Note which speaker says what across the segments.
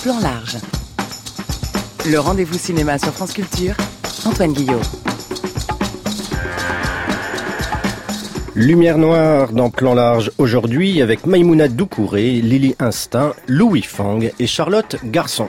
Speaker 1: Plan large. Le rendez-vous cinéma sur France Culture, Antoine Guillot.
Speaker 2: Lumière noire dans Plan large aujourd'hui avec Maïmouna Doucouré, Lily Instinct, Louis Fang et Charlotte Garçon.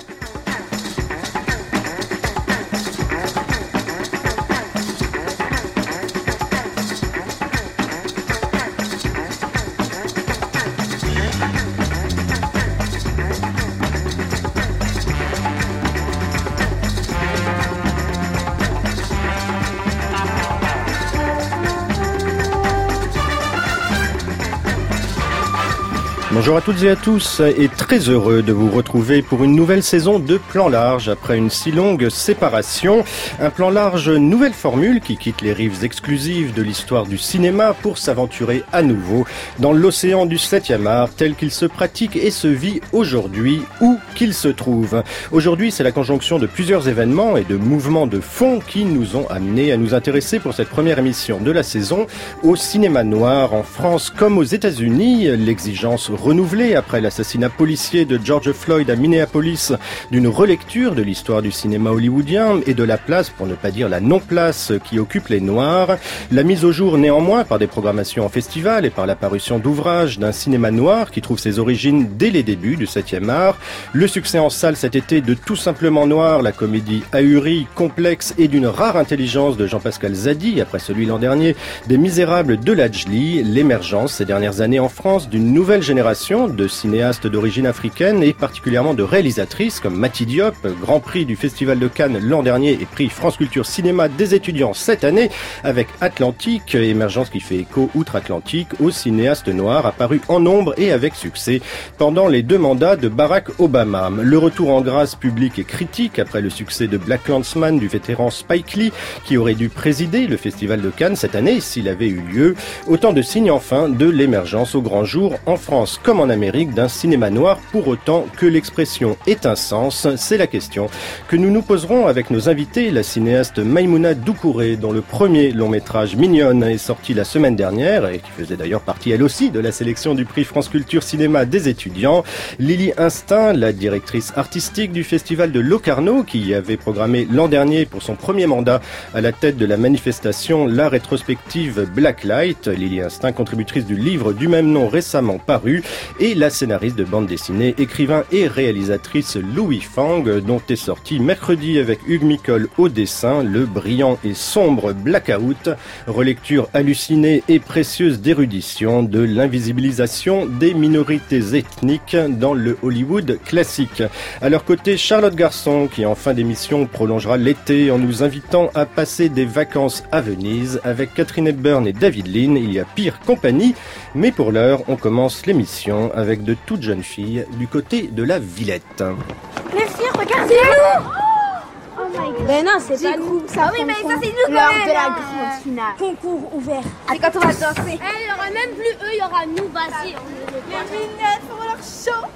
Speaker 2: Bonjour à toutes et à tous et très heureux de vous retrouver pour une nouvelle saison de Plan large après une si longue séparation. Un Plan large nouvelle formule qui quitte les rives exclusives de l'histoire du cinéma pour s'aventurer à nouveau dans l'océan du 7e art tel qu'il se pratique et se vit aujourd'hui où qu'il se trouve. Aujourd'hui, c'est la conjonction de plusieurs événements et de mouvements de fond qui nous ont amenés à nous intéresser pour cette première émission de la saison au cinéma noir en France comme aux États-Unis. L'exigence renouvelée après l'assassinat policier de George Floyd à Minneapolis d'une relecture de l'histoire du cinéma hollywoodien et de la place, pour ne pas dire la non-place, qui occupe les Noirs. La mise au jour néanmoins par des programmations en festival et par l'apparition d'ouvrages d'un cinéma noir qui trouve ses origines dès les débuts du 7e art. Le succès en salle cet été de Tout simplement noir, la comédie ahurie, complexe et d'une rare intelligence de Jean-Pascal Zadi, après celui l'an dernier des Misérables de Lajli. L'émergence ces dernières années en France d'une nouvelle génération de cinéastes d'origine africaine et particulièrement de réalisatrices comme Mati Diop, Grand Prix du Festival de Cannes l'an dernier et Prix France Culture Cinéma des étudiants cette année avec Atlantique, émergence qui fait écho outre-Atlantique aux cinéastes noirs apparus en nombre et avec succès pendant les 2 mandats de Barack Obama. Le retour en grâce public et critique après le succès de BlacKkKlansman du vétéran Spike Lee qui aurait dû présider le Festival de Cannes cette année s'il avait eu lieu. Autant de signes enfin de l'émergence au grand jour en France comme en Amérique d'un cinéma noir pour autant que l'expression ait un sens. C'est la question que nous nous poserons avec nos invités, la cinéaste Maïmouna Doucouré dont le premier long métrage Mignonne est sorti la semaine dernière et qui faisait d'ailleurs partie elle aussi de la sélection du prix France Culture Cinéma des étudiants. Lily Instinct, la directrice artistique du festival de Locarno qui y avait programmé l'an dernier pour son premier mandat à la tête de la manifestation La Rétrospective Blacklight. Lily Instinct, contributrice du livre du même nom récemment paru, et la scénariste de bande dessinée, écrivain et réalisatrice Louis Fang, dont est sorti mercredi avec Hugues Micol au dessin le brillant et sombre Blackout, relecture hallucinée et précieuse d'érudition de l'invisibilisation des minorités ethniques dans le Hollywood classique. À leur côté, Charlotte Garçon, qui en fin d'émission prolongera l'été en nous invitant à passer des vacances à Venise avec Catherine Hepburn et David Lean. Il y a pire compagnie, mais pour l'heure, on commence l'émission avec de toutes jeunes filles du côté de la Villette.
Speaker 3: Merci, regarde, c'est nous. Oh my God. Ben non, c'est pas nous.
Speaker 4: Ah oui, mais ça c'est nous
Speaker 3: lors
Speaker 4: quand même.
Speaker 3: de la grande finale. Concours ouvert.
Speaker 4: C'est quand on va danser.
Speaker 3: Il y aura même plus eux, il y aura nous, vas-y.
Speaker 4: Les minettes font leur show.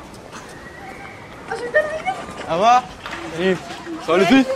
Speaker 4: Oh, je vais te donner.
Speaker 5: Ça va? Salut. Ça va les filles?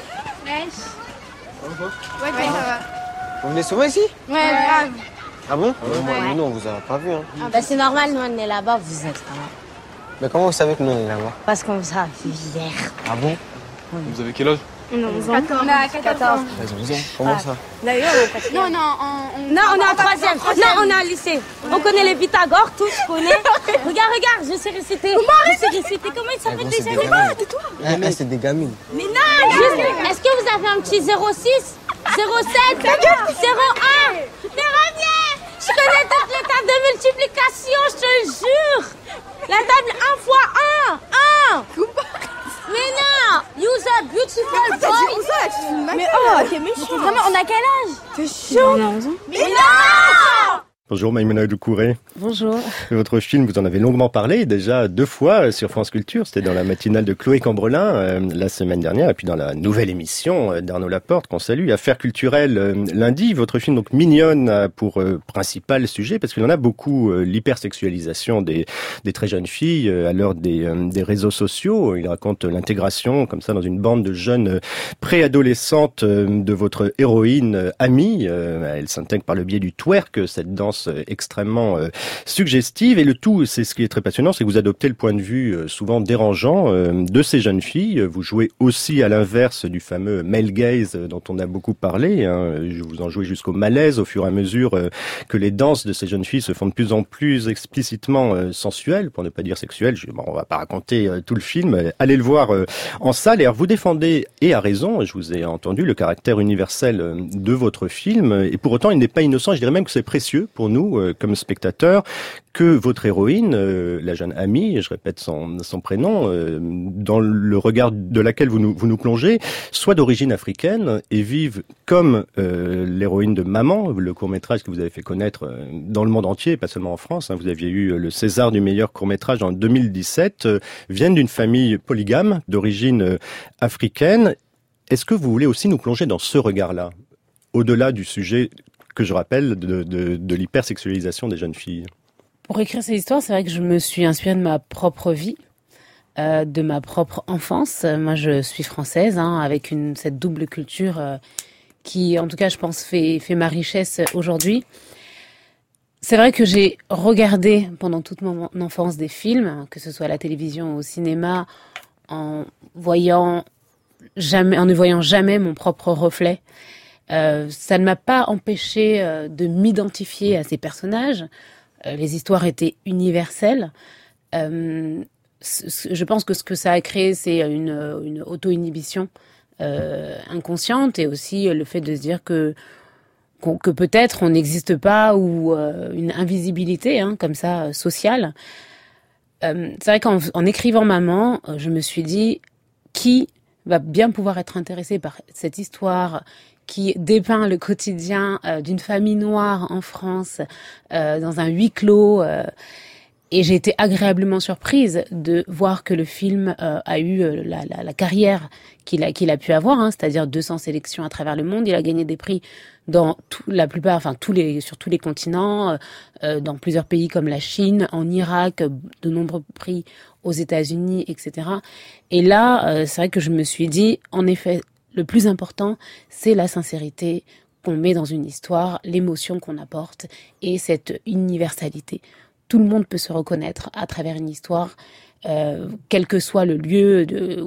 Speaker 4: Ouais, ça va.
Speaker 5: Vous venez souvent ici?
Speaker 3: Ouais, grave.
Speaker 5: Ah bon? Moi, nous, on vous a pas vu. Hein.
Speaker 3: Ah bah c'est normal, nous on est là-bas, vous êtes là.
Speaker 5: Mais comment vous savez que nous, on est là-bas?
Speaker 3: Parce qu'on vous a vu hier.
Speaker 5: Ah bon?
Speaker 6: Vous avez quel âge?
Speaker 4: On a 14 ans.
Speaker 5: Ils ont Comment ça?
Speaker 4: D'ailleurs,
Speaker 3: Non, on est en troisième. Non, on est en lycée. On connaît les Pythagore, tous connaît. Regarde, je sais réciter. Comment il s'appelle déjà?
Speaker 5: C'est des gamines.
Speaker 3: Mais non, juste, est-ce que vous avez un petit 06, 07, 01? Mais reviens! Je connais toutes les tables de multiplication, je te le jure! La table 1 fois 1! Mais non! Use a beautiful voice!
Speaker 4: Mais oh, t'es méchant.
Speaker 3: Vraiment, on a quel âge?
Speaker 4: T'es chaud.
Speaker 3: Mais non!
Speaker 2: Bonjour Maïmouna Doucouré.
Speaker 7: Bonjour.
Speaker 2: Votre film, vous en avez longuement parlé déjà 2 fois sur France Culture. C'était dans la matinale de Chloé Cambrelin la semaine dernière et puis dans la nouvelle émission d'Arnaud Laporte qu'on salue, Affaires culturelles lundi. Votre film donc Mignonne a pour principal sujet, parce qu'il y en a beaucoup, l'hypersexualisation des très jeunes filles à l'heure des réseaux sociaux. Il raconte l'intégration comme ça dans une bande de jeunes préadolescentes de votre héroïne Amy. Elle s'intègre par le biais du twerk, cette danse ambiance extrêmement suggestive. Et le tout, c'est ce qui est très passionnant, c'est que vous adoptez le point de vue souvent dérangeant de ces jeunes filles. Vous jouez aussi à l'inverse du fameux male gaze dont on a beaucoup parlé. Je vous en jouez jusqu'au malaise au fur et à mesure que les danses de ces jeunes filles se font de plus en plus explicitement sensuelles, pour ne pas dire sexuelles. On va pas raconter tout le film. Allez le voir en salle. Et alors, vous défendez, et à raison, je vous ai entendu, le caractère universel de votre film. Et pour autant, il n'est pas innocent. Je dirais même que c'est précieux pour nous, comme spectateurs, que votre héroïne, la jeune Amy, je répète son prénom, dans le regard de laquelle vous nous plongez, soit d'origine africaine et vive comme l'héroïne de Maman, le court-métrage que vous avez fait connaître dans le monde entier, pas seulement en France. Vous aviez eu le César du meilleur court-métrage en 2017, viennent d'une famille polygame d'origine africaine. Est-ce que vous voulez aussi nous plonger dans ce regard-là, au-delà du sujet que je rappelle de l'hypersexualisation des jeunes filles?
Speaker 6: Pour écrire cette histoire, c'est vrai que je me suis inspirée de ma propre vie, de ma propre enfance. Moi, je suis française, avec cette double culture qui, en tout cas, je pense, fait ma richesse aujourd'hui. C'est vrai que j'ai regardé pendant toute mon enfance des films, que ce soit à la télévision ou au cinéma, en ne voyant jamais mon propre reflet. Ça ne m'a pas empêché de m'identifier à ces personnages. Les histoires étaient universelles. Je pense que ce que ça a créé, c'est une auto-inhibition inconsciente et aussi le fait de se dire que peut-être on n'existe pas ou une invisibilité comme ça sociale. C'est vrai qu'en écrivant Maman, je me suis dit qui va bien pouvoir être intéressé par cette histoire qui dépeint le quotidien d'une famille noire en France, dans un huis clos. Et j'ai été agréablement surprise de voir que le film a eu la carrière qu'il a pu avoir, c'est-à-dire 200 sélections à travers le monde. Il a gagné des prix dans sur tous les continents, dans plusieurs pays comme la Chine, en Irak, de nombreux prix aux États-Unis, etc. Et là, c'est vrai que je me suis dit, en effet, le plus important, c'est la sincérité qu'on met dans une histoire, l'émotion qu'on apporte et cette universalité. Tout le monde peut se reconnaître à travers une histoire, quel que soit le lieu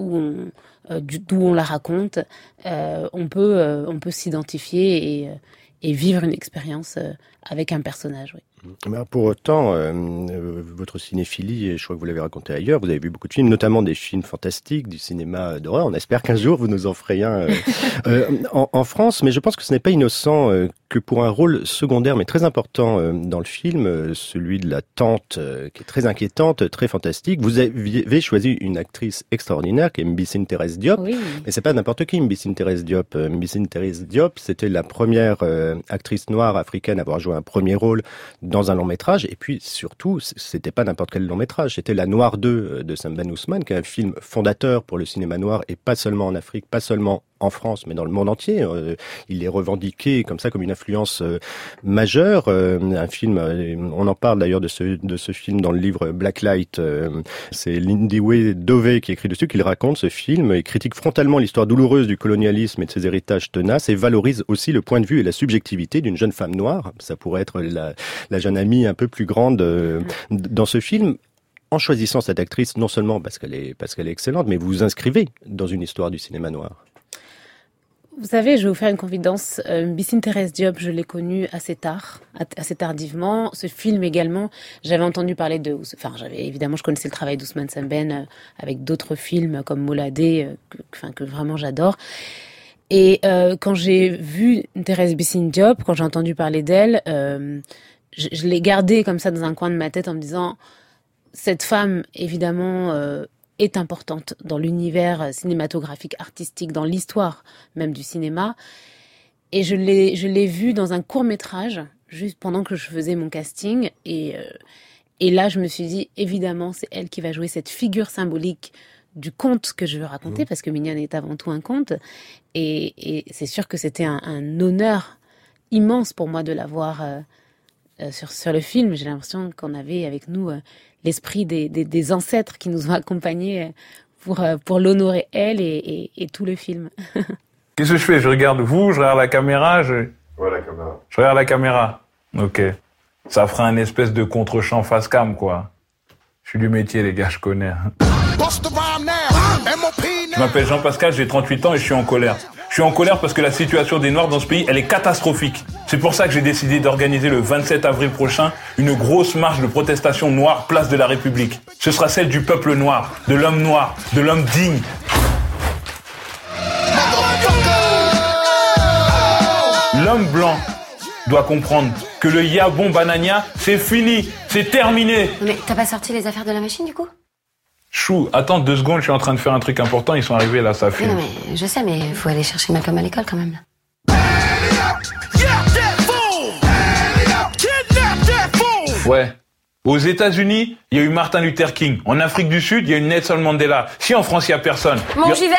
Speaker 6: d'où on la raconte. On peut s'identifier et vivre une expérience avec un personnage. Oui.
Speaker 2: Pour autant, votre cinéphilie, et je crois que vous l'avez raconté ailleurs, vous avez vu beaucoup de films, notamment des films fantastiques, du cinéma d'horreur. On espère qu'un jour vous nous en ferez un en France, mais je pense que ce n'est pas innocent que pour un rôle secondaire mais très important dans le film, celui de la tante qui est très inquiétante, très fantastique, vous avez choisi une actrice extraordinaire qui est Mbissine Thérèse Diop.
Speaker 6: Oui.
Speaker 2: Mais c'est pas n'importe qui, Mbissine Thérèse Diop. Mbissine Thérèse Diop, c'était la première actrice noire africaine à avoir joué un premier rôle dans un long métrage, et puis surtout, c'était pas n'importe quel long métrage, c'était La Noire 2 de Sam Ben Ousmane, qui est un film fondateur pour le cinéma noir, et pas seulement en Afrique, pas seulement en France, mais dans le monde entier. Il est revendiqué comme ça, comme une influence majeure. Un film, on en parle d'ailleurs de ce film dans le livre Blacklight. C'est Lindiwe Dove qui écrit dessus, qu'il raconte ce film et critique frontalement l'histoire douloureuse du colonialisme et de ses héritages tenaces, et valorise aussi le point de vue et la subjectivité d'une jeune femme noire. Ça pourrait être la jeune Amie un peu plus grande dans ce film. En choisissant cette actrice, non seulement parce qu'elle est excellente, mais vous vous inscrivez dans une histoire du cinéma noir.
Speaker 6: Vous savez, je vais vous faire une confidence. Mbissine Thérèse Diop, je l'ai connue assez tardivement. Ce film également, j'avais entendu parler évidemment, je connaissais le travail d'Ousmane Sembène avec d'autres films comme Moladé, que vraiment j'adore. Et quand j'ai vu Thérèse Mbissine Diop, quand j'ai entendu parler d'elle, je l'ai gardée comme ça dans un coin de ma tête en me disant, cette femme, évidemment, est importante dans l'univers cinématographique, artistique, dans l'histoire même du cinéma. Et je l'ai vue dans un court-métrage, juste pendant que je faisais mon casting. Et là, je me suis dit, évidemment, c'est elle qui va jouer cette figure symbolique du conte que je veux raconter, parce que Mignonne est avant tout un conte. Et c'est sûr que c'était un honneur immense pour moi de l'avoir sur le film. J'ai l'impression qu'on avait avec nous l'esprit des ancêtres qui nous ont accompagnés pour l'honorer elle et tout le film.
Speaker 7: Qu'est-ce que je fais? Je regarde vous, je regarde la caméra,
Speaker 8: Ouais, la caméra.
Speaker 7: Je regarde la caméra. Ok. Ça fera un espèce de contre-champ face cam, quoi. Je suis du métier, les gars, je connais. Je m'appelle Jean-Pascal, j'ai 38 ans et je suis en colère. Je suis en colère parce que la situation des Noirs dans ce pays, elle est catastrophique. C'est pour ça que j'ai décidé d'organiser le 27 avril prochain une grosse marche de protestation noire, place de la République. Ce sera celle du peuple noir, de l'homme digne. L'homme blanc doit comprendre que le Yabon Banania, c'est fini, c'est terminé.
Speaker 8: Mais t'as pas sorti les affaires de la machine du coup ?
Speaker 7: Chou, attends 2 secondes, je suis en train de faire un truc important, ils sont arrivés là, ça filme.
Speaker 8: Non mais je sais, mais faut aller chercher Malcolm à l'école quand même.
Speaker 7: Ouais. Aux États-Unis, il y a eu Martin Luther King. En Afrique du Sud, il y a eu Nelson Mandela. Si en France, il y a personne.
Speaker 8: Bon, j'y vais.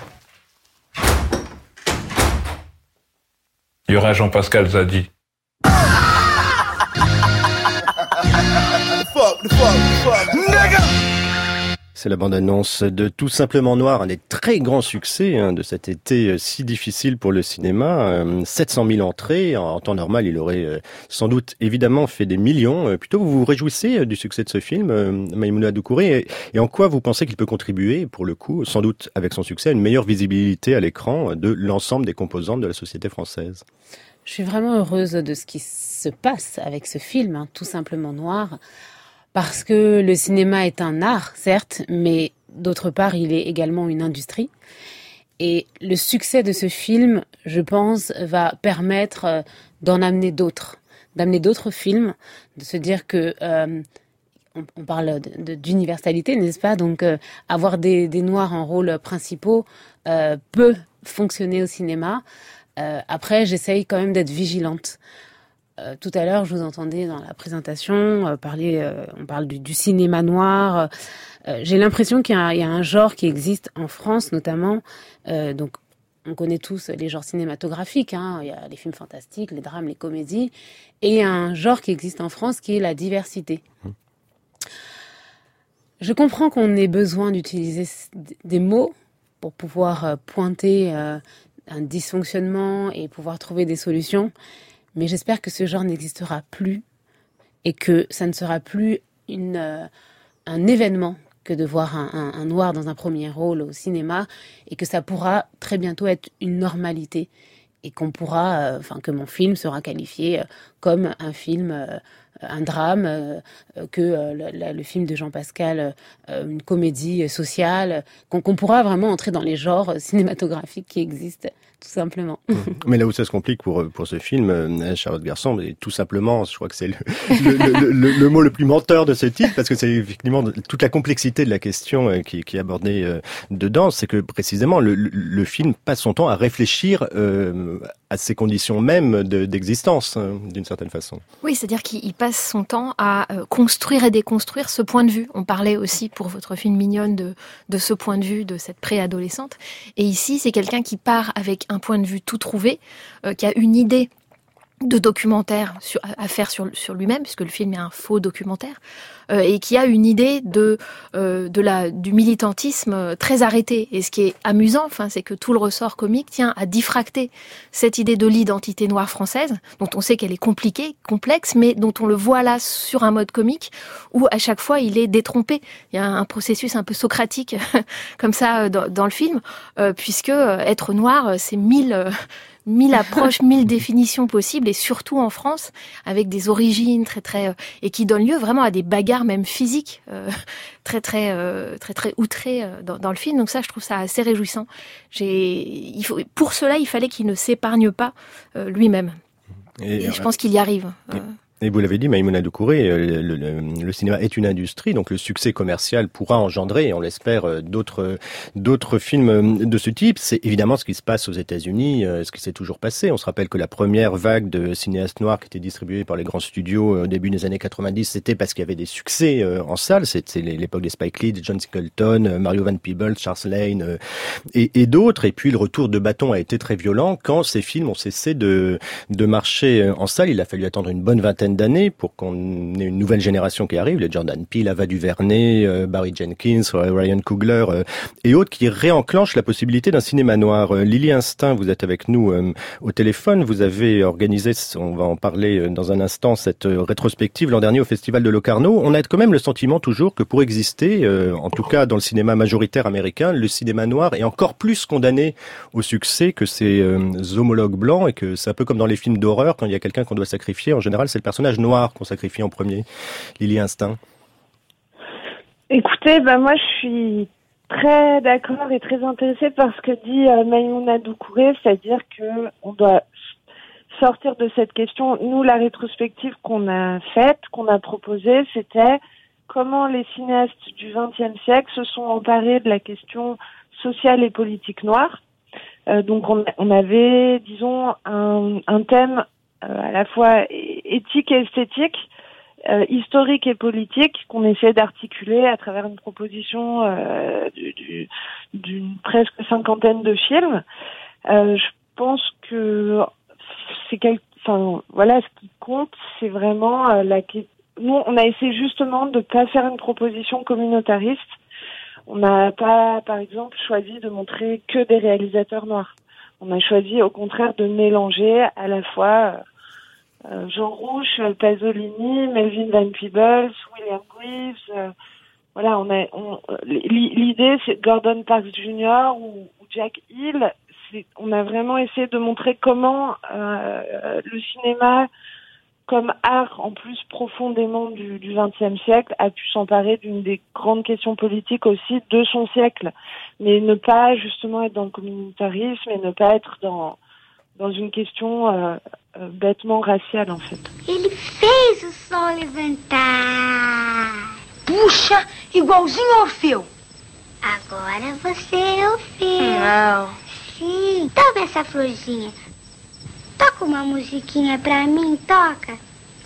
Speaker 7: Il y aura Jean-Pascal Zadi.
Speaker 2: C'est la bande-annonce de Tout simplement noir, un des très grands succès de cet été si difficile pour le cinéma. 700 000 entrées. En temps normal, il aurait sans doute évidemment fait des millions. Plutôt, vous vous réjouissez du succès de ce film, Maïmouna Doucouré, et en quoi vous pensez qu'il peut contribuer, pour le coup, sans doute avec son succès, à une meilleure visibilité à l'écran de l'ensemble des composantes de la société française ?
Speaker 6: Je suis vraiment heureuse de ce qui se passe avec ce film, Tout simplement noir. Parce que le cinéma est un art, certes, mais d'autre part, il est également une industrie. Et le succès de ce film, je pense, va permettre d'amener d'autres films, de se dire que on parle d'universalité, n'est-ce pas ? Donc, avoir des Noirs en rôle principaux peut fonctionner au cinéma. Après, j'essaye quand même d'être vigilante. Tout à l'heure, je vous entendais dans la présentation on parle du cinéma noir. J'ai l'impression qu'il y a un genre qui existe en France, notamment. Donc, on connaît tous les genres cinématographiques. Il y a les films fantastiques, les drames, les comédies. Et il y a un genre qui existe en France qui est la diversité. Je comprends qu'on ait besoin d'utiliser des mots pour pouvoir pointer un dysfonctionnement et pouvoir trouver des solutions. Mais j'espère que ce genre n'existera plus et que ça ne sera plus un événement que de voir un noir dans un premier rôle au cinéma et que ça pourra très bientôt être une normalité et qu'on pourra, que mon film sera qualifié comme un film, un drame, que le film de Jean-Pascal, une comédie sociale, qu'on pourra vraiment entrer dans les genres cinématographiques qui existent. Tout simplement.
Speaker 2: Mais là où ça se complique pour ce film, Charlotte Garçon, et tout simplement, je crois que c'est le mot le plus menteur de ce titre, parce que c'est effectivement toute la complexité de la question qui est abordée dedans, c'est que précisément le film passe son temps à réfléchir à ces conditions mêmes d'existence, d'une certaine façon.
Speaker 9: Oui, c'est-à-dire qu'il passe son temps à construire et déconstruire ce point de vue. On parlait aussi pour votre film Mignonne de ce point de vue de cette préadolescente. Et ici, c'est quelqu'un qui part avec un point de vue tout trouvé, qui a une idée de documentaire à faire sur lui-même, puisque le film est un faux documentaire, et qui a une idée du militantisme très arrêté. Et ce qui est amusant, c'est que tout le ressort comique tient à diffracter cette idée de l'identité noire française, dont on sait qu'elle est compliquée, complexe, mais dont on le voit là sur un mode comique, où à chaque fois il est détrompé. Il y a un processus un peu socratique, comme ça, dans le film, puisque être noir, c'est 1000 approches, 1000 définitions possibles, et surtout en France, avec des origines très et qui donnent lieu vraiment à des bagarres même physiques, très outrées dans le film. Donc ça, je trouve ça assez réjouissant. Pour cela, il fallait qu'il ne s'épargne pas lui-même. Et je pense qu'il y arrive.
Speaker 2: Et vous l'avez dit, Maïmouna Doucouré, le cinéma est une industrie, donc le succès commercial pourra engendrer, on l'espère, d'autres films de ce type. C'est évidemment ce qui se passe aux États-Unis, ce qui s'est toujours passé. On se rappelle que la première vague de cinéastes noirs qui était distribuée par les grands studios au début des années 90, c'était parce qu'il y avait des succès en salle. C'était l'époque des Spike Lee, de John Singleton, Mario Van Peebles, Charles Lane et d'autres. Et puis le retour de bâton a été très violent quand ces films ont cessé de marcher en salle. Il a fallu attendre une bonne vingtaine quinzaine d'années pour qu'on ait une nouvelle génération qui arrive, les Jordan Peele, Ava DuVernay, Barry Jenkins, Ryan Coogler et autres qui réenclenchent la possibilité d'un cinéma noir. Lily Instinct, vous êtes avec nous au téléphone. Vous avez organisé, on va en parler dans un instant, cette rétrospective l'an dernier au Festival de Locarno. On a quand même le sentiment toujours que pour exister, en tout cas dans le cinéma majoritaire américain, le cinéma noir est encore plus condamné au succès que ses homologues blancs et que c'est un peu comme dans les films d'horreur, quand il y a quelqu'un qu'on doit sacrifier, en général c'est le personnage noir qu'on sacrifie en premier. Lily Instinct.
Speaker 10: Écoutez, moi je suis très d'accord et très intéressée par ce que dit Maïmouna Doucouré, c'est-à-dire que on doit sortir de cette question. Nous, la rétrospective qu'on a faite, qu'on a proposée, c'était comment les cinéastes du XXe siècle se sont emparés de la question sociale et politique noire. Donc on avait, disons, un thème à la fois éthique et esthétique, historique et politique, qu'on essaie d'articuler à travers une proposition d'une presque 50aine de films. Je pense que ce qui compte, c'est vraiment nous, on a essayé justement de pas faire une proposition communautariste. On n'a pas, par exemple, choisi de montrer que des réalisateurs noirs. On a choisi, au contraire, de mélanger à la fois Jean Rouch, Pasolini, Melvin Van Peebles, William Greaves. L'idée, c'est Gordon Parks Jr. ou Jack Hill. On a vraiment essayé de montrer comment le cinéma, comme art en plus profondément du XXe siècle, a pu s'emparer d'une des grandes questions politiques aussi de son siècle, mais ne pas justement être dans le communautarisme et ne pas être dans une question bêtement raciale en fait.
Speaker 11: Ele fez o sol levantar. Puxa, igualzinho Orfeu. Agora você é Orfeu. Não. Sim, toma essa florzinha. Toca uma musiquinha pra mim, toca.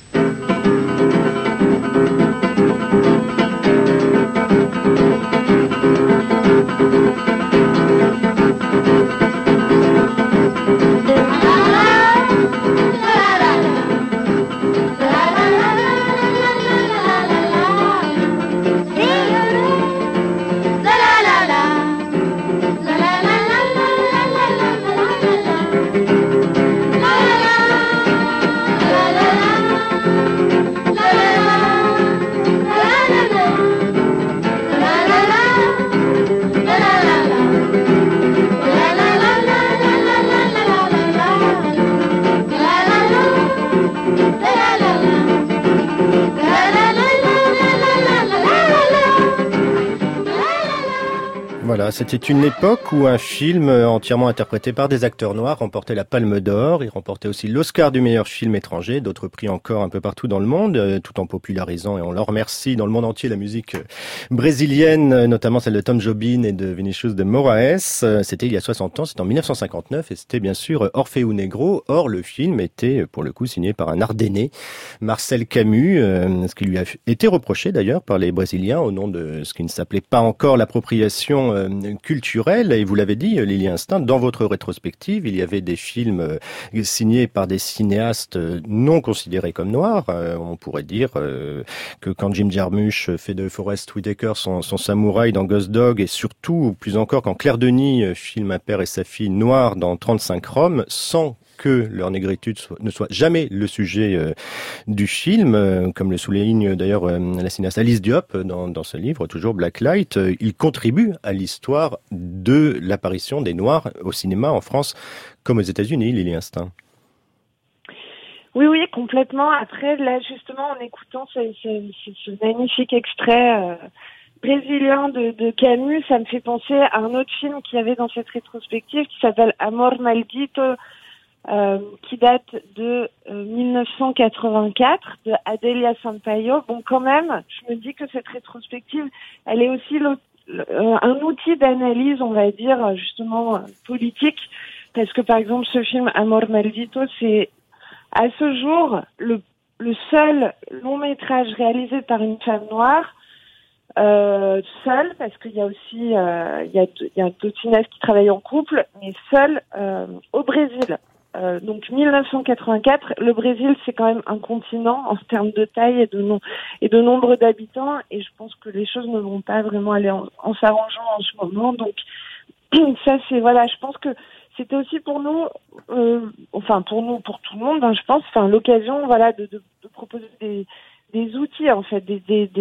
Speaker 2: Voilà, c'était une époque où un film entièrement interprété par des acteurs noirs remportait la Palme d'Or. Il remportait aussi l'Oscar du meilleur film étranger, d'autres prix encore un peu partout dans le monde, tout en popularisant, et on leur remercie, dans le monde entier, la musique brésilienne, notamment celle de Tom Jobim et de Vinicius de Moraes. C'était il y a 60 ans, c'était en 1959, et c'était bien sûr Orfeu Negro. Or, le film était, pour le coup, signé par un Ardennais, Marcel Camus, ce qui lui a été reproché d'ailleurs par les Brésiliens au nom de ce qui ne s'appelait pas encore l'appropriation culturelle. Et vous l'avez dit, Lily Instinct, dans votre rétrospective, il y avait des films signés par des cinéastes non considérés comme noirs. On pourrait dire que quand Jim Jarmusch fait de Forest Whitaker son samouraï dans Ghost Dog, et surtout, plus encore, quand Claire Denis filme un père et sa fille noirs dans 35 Roms, sans que leur négritude ne soit jamais le sujet du film, comme le souligne d'ailleurs la cinéaste Alice Diop dans ce livre, toujours Blacklight. Il contribue à l'histoire de l'apparition des Noirs au cinéma en France comme aux États-Unis, Lily Instinct.
Speaker 10: Oui, complètement. Après, là, justement, en écoutant ce magnifique extrait brésilien de Camus, ça me fait penser à un autre film qu'il y avait dans cette rétrospective qui s'appelle Amor Maldito, qui date de 1984, de Adélia Sampaio. Bon, quand même, je me dis que cette rétrospective, elle est aussi un outil d'analyse, on va dire, justement, politique, parce que, par exemple, ce film Amor Maldito, c'est, à ce jour, le seul long métrage réalisé par une femme noire, seule, parce qu'il y a aussi, il y a d'autres cinéastes qui travaillent en couple, mais seule, au Brésil. donc 1984, le Brésil, c'est quand même un continent en termes de taille et de nombre d'habitants, et je pense que les choses ne vont pas vraiment aller en s'arrangeant en ce moment. Donc ça, c'est voilà, je pense que c'était aussi pour nous, pour tout le monde, hein, je pense, l'occasion, voilà, de proposer des outils, en fait,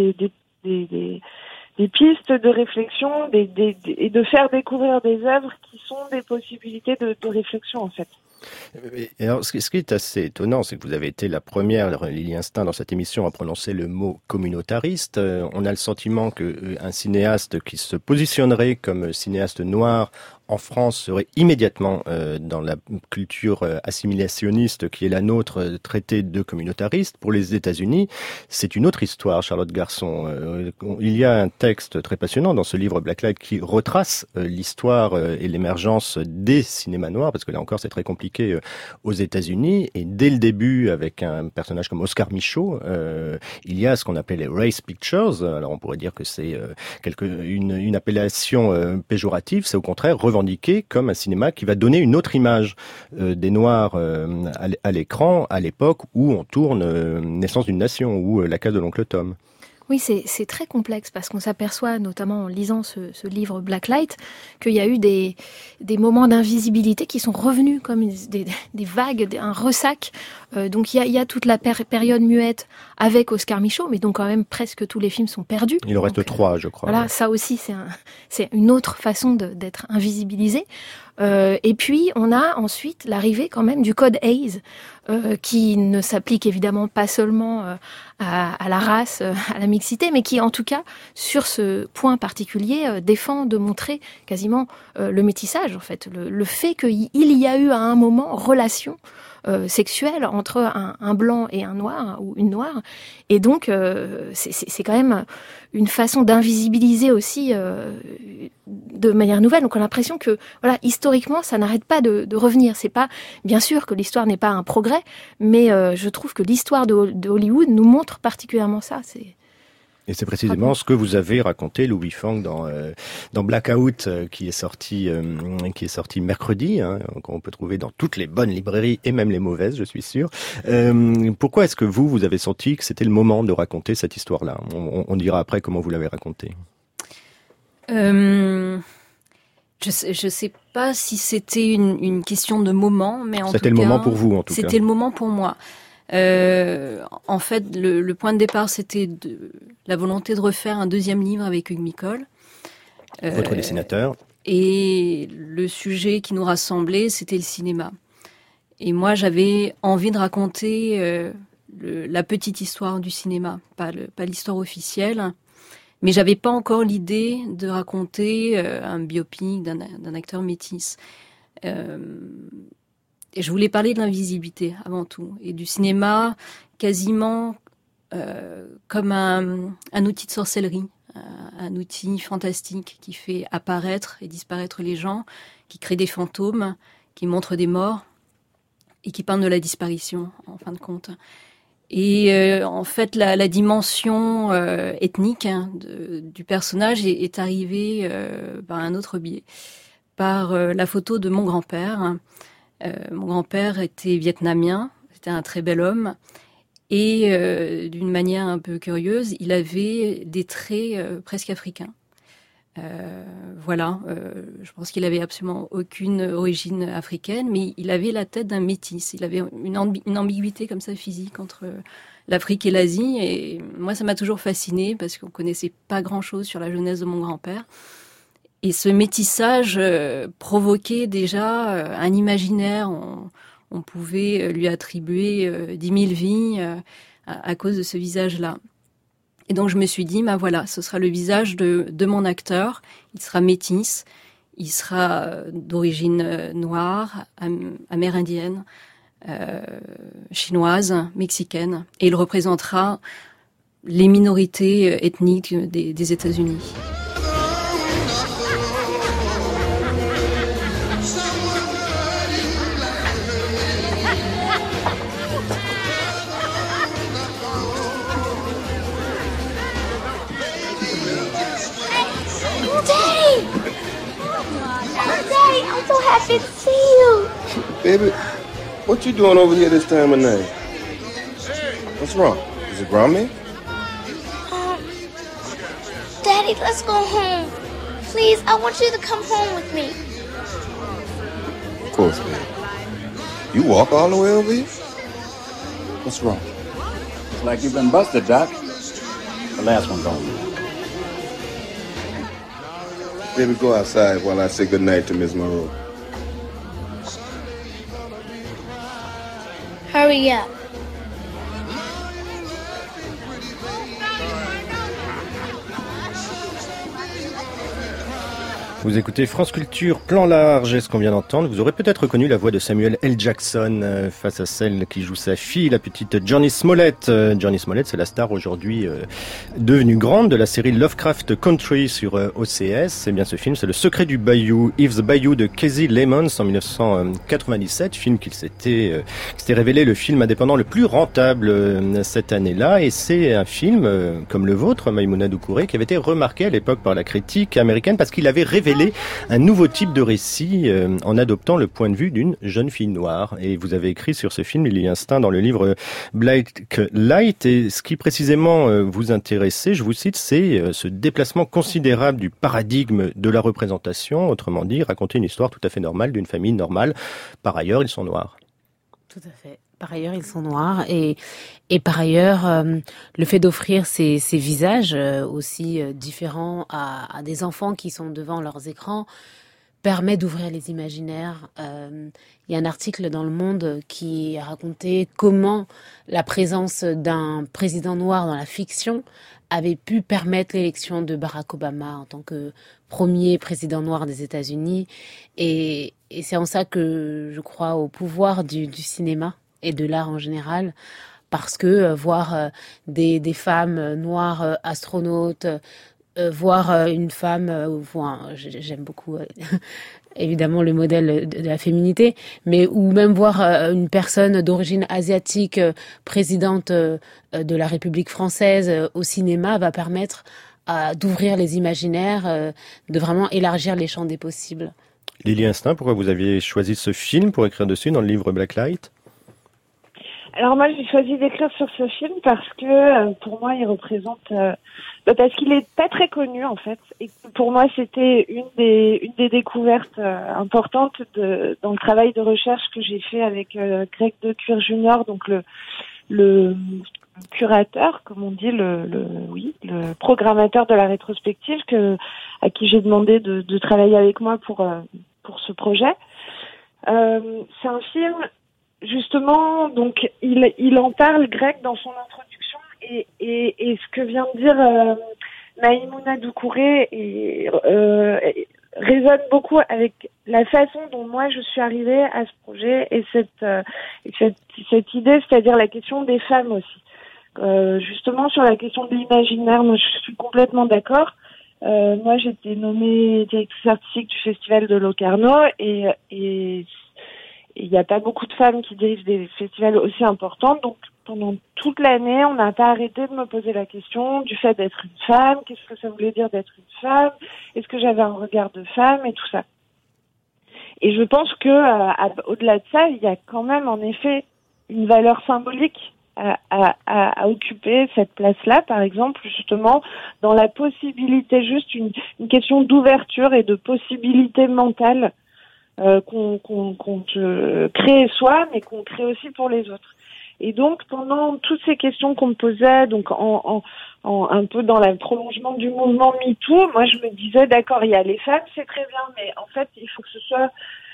Speaker 10: des pistes de réflexion, et de faire découvrir des œuvres qui sont des possibilités de réflexion, en fait.
Speaker 2: Et alors, ce qui est assez étonnant, c'est que vous avez été la première, Lily Instinct, dans cette émission à prononcer le mot communautariste. On a le sentiment qu'un cinéaste qui se positionnerait comme cinéaste noir en France serait immédiatement dans la culture assimilationniste qui est la nôtre, traitée de communautariste. Pour les États-Unis, c'est une autre histoire, Charlotte Garçon. Il y a un texte très passionnant dans ce livre Blacklight qui retrace l'histoire et l'émergence des cinémas noirs, parce que là encore c'est très compliqué aux États-Unis. Et dès le début, avec un personnage comme Oscar Michaud, il y a ce qu'on appelle les race pictures. Alors on pourrait dire que c'est une appellation péjorative. C'est au contraire revendiqué comme un cinéma qui va donner une autre image des Noirs à l'écran à l'époque où on tourne Naissance d'une nation ou La case de l'oncle Tom.
Speaker 9: Oui, c'est très complexe parce qu'on s'aperçoit, notamment en lisant ce livre Blacklight, qu'il y a eu des moments d'invisibilité qui sont revenus comme des vagues, un ressac. Donc il y a toute la période muette avec Oscar Michaud, mais donc quand même presque tous les films sont perdus.
Speaker 2: Il en reste 3, je crois.
Speaker 9: Voilà, ça aussi c'est une autre façon d'être invisibilisé. Et puis on a ensuite l'arrivée quand même du code Hays, qui ne s'applique évidemment pas seulement à la race, à la mixité, mais qui en tout cas sur ce point particulier défend de montrer quasiment le métissage, en fait, le fait qu'il y a eu à un moment relation sexuelle entre un blanc et un noir ou une noire, et donc c'est quand même une façon d'invisibiliser aussi de manière nouvelle. Donc on a l'impression que voilà, historiquement ça n'arrête pas de revenir. C'est pas, bien sûr que l'histoire n'est pas un progrès, mais je trouve que l'histoire de Hollywood nous montre particulièrement ça.
Speaker 2: Et c'est précisément ce que vous avez raconté, Louis Fang, dans Blackout, qui est sorti mercredi, hein, qu'on peut trouver dans toutes les bonnes librairies et même les mauvaises, je suis sûr. Pourquoi est-ce que vous avez senti que c'était le moment de raconter cette histoire-là ? On dira après comment vous l'avez racontée.
Speaker 12: Je sais pas si c'était une question de moment, mais en tout cas,
Speaker 2: c'était le moment pour vous, en tout cas.
Speaker 12: C'était le moment pour moi. En fait, le point de départ, c'était la volonté de refaire un deuxième livre avec Hugues Micol.
Speaker 2: Votre dessinateur.
Speaker 12: Et le sujet qui nous rassemblait, c'était le cinéma. Et moi, j'avais envie de raconter la petite histoire du cinéma, pas l'histoire officielle. Mais j'avais pas encore l'idée de raconter un biopic d'un acteur métis. Et je voulais parler de l'invisibilité avant tout, et du cinéma quasiment comme un outil de sorcellerie, un outil fantastique qui fait apparaître et disparaître les gens, qui crée des fantômes, qui montre des morts et qui parle de la disparition en fin de compte. Et en fait, la dimension ethnique du personnage est arrivée par un autre biais, par la photo de mon grand-père. Mon grand-père était vietnamien, c'était un très bel homme, et d'une manière un peu curieuse, il avait des traits presque africains. Je pense qu'il avait absolument aucune origine africaine, mais il avait la tête d'un métis. Il avait une ambiguïté comme ça physique entre l'Afrique et l'Asie, et moi ça m'a toujours fascinée parce qu'on connaissait pas grand-chose sur la jeunesse de mon grand-père. Et ce métissage provoquait déjà un imaginaire. On pouvait lui attribuer 10 000 vies à cause de ce visage-là. Et donc je me suis dit, voilà, ce sera le visage de mon acteur. Il sera métis, il sera d'origine noire, amérindienne, chinoise, mexicaine. Et il représentera les minorités ethniques des États-Unis.
Speaker 11: Daddy, I'm so happy to see you.
Speaker 13: Baby, What you doing over here this time of night? What's wrong? Is it ground me?
Speaker 11: Daddy, let's go home. Please, I want you to come home with me.
Speaker 13: Of course, baby. You walk all the way over here? What's wrong?
Speaker 14: It's like you've been busted, Doc. The last one's on.
Speaker 13: Baby, go outside while I say goodnight to Miss Monroe.
Speaker 11: Hurry up.
Speaker 2: Vous écoutez France Culture, plan large, et ce qu'on vient d'entendre, vous aurez peut-être reconnu la voix de Samuel L. Jackson face à celle qui joue sa fille, la petite Johnny Smollett. Johnny Smollett, c'est la star aujourd'hui devenue grande de la série Lovecraft Country sur OCS. Et bien ce film, c'est Le Secret du Bayou, If the Bayou de Casey Lemons en 1997, film qui s'était révélé le film indépendant le plus rentable cette année-là. Et c'est un film comme le vôtre, Maïmouna Doucouré, qui avait été remarqué à l'époque par la critique américaine parce qu'il avait révélé un nouveau type de récit en adoptant le point de vue d'une jeune fille noire. Et vous avez écrit sur ce film Il y a instinct dans le livre Black Light. Et ce qui précisément vous intéressait, je vous cite, c'est ce déplacement considérable du paradigme de la représentation. Autrement dit, raconter une histoire tout à fait normale d'une famille normale. Par ailleurs, ils sont noirs.
Speaker 6: Tout à fait. Par ailleurs, ils sont noirs et par ailleurs, le fait d'offrir ces visages aussi différents à des enfants qui sont devant leurs écrans permet d'ouvrir les imaginaires. Il y a un article dans Le Monde qui racontait comment la présence d'un président noir dans la fiction avait pu permettre l'élection de Barack Obama en tant que premier président noir des États-Unis. Et c'est en ça que je crois au pouvoir du cinéma et de l'art en général, parce que voir des femmes noires astronautes, voir une femme, j'aime beaucoup évidemment le modèle de la féminité, mais ou même voir une personne d'origine asiatique présidente de la République française au cinéma va permettre d'ouvrir les imaginaires, de vraiment élargir les champs des possibles.
Speaker 2: Lily Instinct, pourquoi vous aviez choisi ce film pour écrire dessus dans le livre Blacklight ?
Speaker 10: Alors moi, j'ai choisi d'écrire sur ce film parce que pour moi, il représente... parce qu'il est pas très connu, en fait. Et pour moi, c'était une des découvertes importantes dans le travail de recherche que j'ai fait avec Greg de Cuir Jr., donc le curateur, comme on dit, le programmateur de la rétrospective à qui j'ai demandé de travailler avec moi pour ce projet. C'est un film... Justement, donc il en parle, Greg, dans son introduction, et ce que vient de dire Maïmouna Doucouré résonne beaucoup avec la façon dont moi je suis arrivée à ce projet et cette idée, c'est-à-dire la question des femmes aussi. Justement sur la question de l'imaginaire, moi je suis complètement d'accord. Moi j'étais nommée directrice artistique du Festival de Locarno et il n'y a pas beaucoup de femmes qui dirigent des festivals aussi importants. Donc, pendant toute l'année, on n'a pas arrêté de me poser la question du fait d'être une femme. Qu'est-ce que ça voulait dire d'être une femme? Est-ce que j'avais un regard de femme et tout ça? Et je pense que, au-delà de ça, il y a quand même, en effet, une valeur symbolique à occuper cette place-là, par exemple, justement, dans la possibilité, juste une question d'ouverture et de possibilité mentale qu'on se crée soi, mais qu'on crée aussi pour les autres. Et donc, pendant toutes ces questions qu'on me posait, donc un peu dans le prolongement du mouvement MeToo, moi je me disais, d'accord, il y a les femmes, c'est très bien, mais en fait, il faut que ce soit,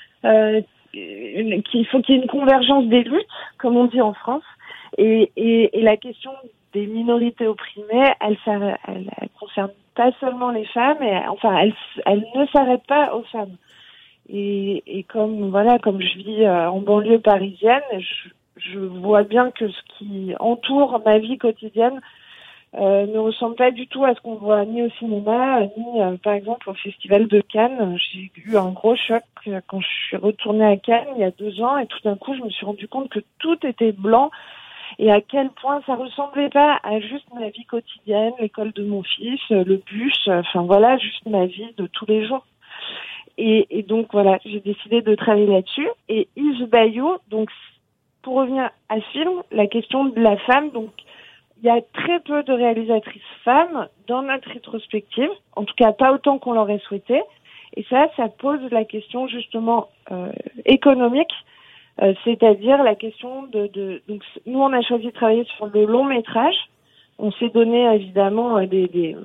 Speaker 10: qu'il faut qu'il y ait une convergence des luttes, comme on dit en France, et la question des minorités opprimées, elle concerne pas seulement les femmes, elle ne s'arrête pas aux femmes. Et comme je vis en banlieue parisienne, je vois bien que ce qui entoure ma vie quotidienne ne ressemble pas du tout à ce qu'on voit ni au cinéma, ni par exemple au Festival de Cannes. J'ai eu un gros choc quand je suis retournée à Cannes il y a 2 ans et tout d'un coup je me suis rendu compte que tout était blanc et à quel point ça ressemblait pas à juste ma vie quotidienne, l'école de mon fils, le bus, juste ma vie de tous les jours. Et donc voilà, j'ai décidé de travailler là-dessus. Et Yves Bayou, donc pour revenir à ce film, la question de la femme, donc il y a très peu de réalisatrices femmes dans notre rétrospective, en tout cas pas autant qu'on l'aurait souhaité. Et ça pose la question justement économique, c'est-à-dire la question donc nous on a choisi de travailler sur le long métrage. On s'est donné évidemment des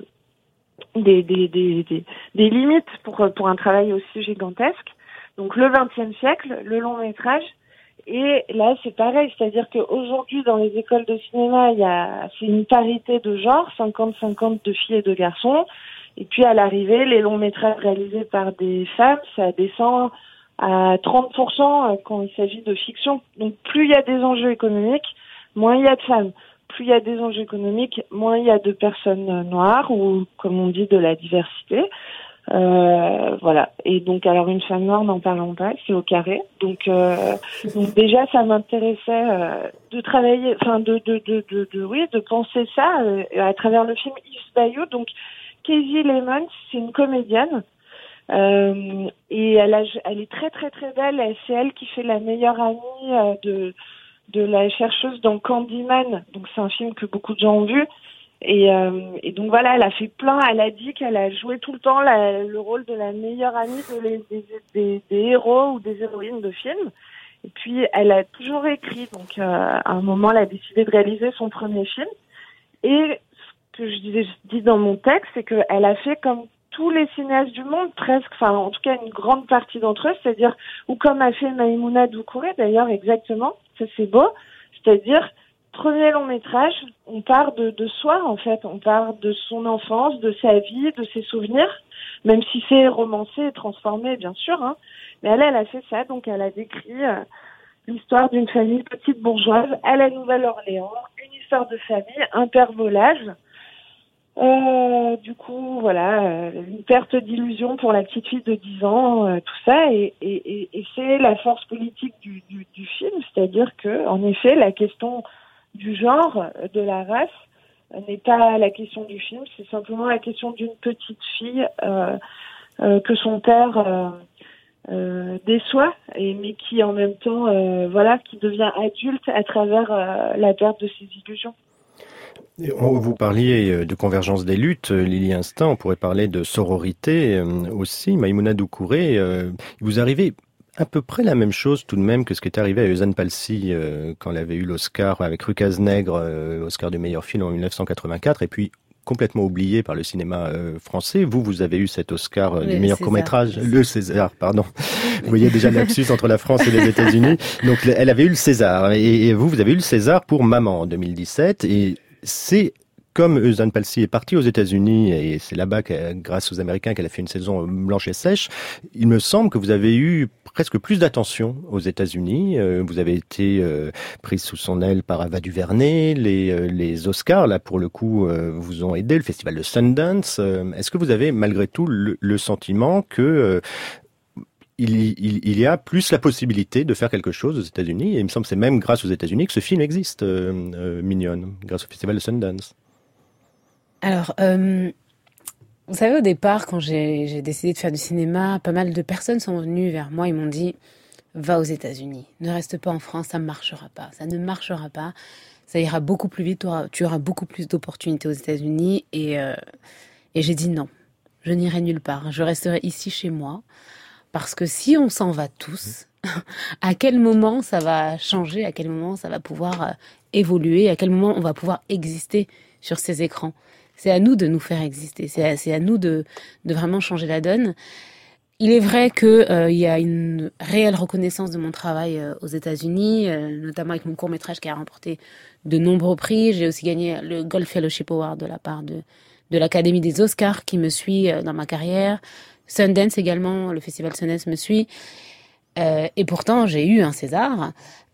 Speaker 10: limites pour un travail aussi gigantesque. Donc le XXe siècle, le long métrage. Et là, c'est pareil, c'est-à-dire qu'aujourd'hui, dans les écoles de cinéma, c'est une parité de genre, 50-50 de filles et de garçons. Et puis, à l'arrivée, les longs métrages réalisés par des femmes, ça descend à 30% quand il s'agit de fiction. Donc, plus il y a des enjeux économiques, moins il y a de femmes. Plus il y a des enjeux économiques, moins il y a de personnes noires ou, comme on dit, de la diversité. Voilà. Et donc, alors une femme noire, n'en parlons pas, c'est au carré. Donc déjà, ça m'intéressait de travailler, enfin de penser ça à travers le film East Bayou. Donc, Casey Lemons, c'est une comédienne. Et elle est très très très belle. C'est elle qui fait la meilleure amie de la chercheuse dans Candyman. Donc c'est un film que beaucoup de gens ont vu. Et donc voilà, elle a fait elle a dit qu'elle a joué tout le temps le rôle de la meilleure amie des héros ou des héroïnes de films. Et puis elle a toujours écrit, donc à un moment elle a décidé de réaliser son premier film. Et ce que je dis dans mon texte, c'est qu'elle a fait comme tous les cinéastes du monde, presque, enfin en tout cas une grande partie d'entre eux, c'est-à-dire, ou comme a fait Maïmouna Doucouré d'ailleurs exactement, ça c'est beau, c'est-à-dire premier long métrage, on part de soi en fait, on part de son enfance, de sa vie, de ses souvenirs, même si c'est romancé et transformé bien sûr, hein. Mais elle a fait ça, donc elle a décrit l'histoire d'une famille petite bourgeoise à la Nouvelle-Orléans, une histoire de famille, un père volage. Du coup, voilà, une perte d'illusion pour la petite fille de 10 ans, tout ça, et c'est la force politique du film, c'est-à-dire que, en effet, la question du genre, de la race, n'est pas la question du film, c'est simplement la question d'une petite fille que son père déçoit, mais qui en même temps, qui devient adulte à travers la perte de ses illusions.
Speaker 2: Vous parliez de convergence des luttes, Lily Instinct, on pourrait parler de sororité aussi. Maïmouna Doucouré, vous arrivez à peu près la même chose tout de même que ce qui est arrivé à Eusanne Palcy quand elle avait eu l'Oscar avec Rue Cazenègre, Oscar du meilleur film en 1984, et puis complètement oublié par le cinéma français. Vous avez eu cet Oscar du meilleur court-métrage, le César, pardon. Vous voyez déjà le lapsus entre la France et les États-Unis. Donc elle avait eu le César, et vous avez eu le César pour Maman en 2017, et c'est comme Eusanne Palcy est partie aux États-Unis, et c'est là-bas, grâce aux Américains, qu'elle a fait une saison blanche et sèche, il me semble que vous avez eu presque plus d'attention aux États-Unis. Vous avez été prise sous son aile par Ava DuVernay. Les Oscars, là, pour le coup, vous ont aidé. Le festival de Sundance. Est-ce que vous avez, malgré tout, le sentiment que il y a plus la possibilité de faire quelque chose aux États-Unis, et il me semble que c'est même grâce aux États-Unis que ce film existe, Mignonne, grâce au festival de Sundance.
Speaker 6: Alors, vous savez, au départ, quand j'ai décidé de faire du cinéma, pas mal de personnes sont venues vers moi et m'ont dit « Va aux États-Unis, ne reste pas en France, ça ne marchera pas, ça ne marchera pas, ça ira beaucoup plus vite, tu auras beaucoup plus d'opportunités aux États-Unis. » Et j'ai dit non, je n'irai nulle part, je resterai ici chez moi. Parce que si on s'en va tous, à quel moment ça va changer, à quel moment ça va pouvoir évoluer, à quel moment on va pouvoir exister sur ces écrans. C'est à nous de nous faire exister, c'est à nous de vraiment changer la donne. Il est vrai que il y a une réelle reconnaissance de mon travail aux États-Unis, notamment avec mon court-métrage qui a remporté de nombreux prix. J'ai aussi gagné le Gold Fellowship Award de la part de l'Académie des Oscars qui me suit dans ma carrière. Sundance également, le festival Sundance me suit. Et pourtant, j'ai eu un César.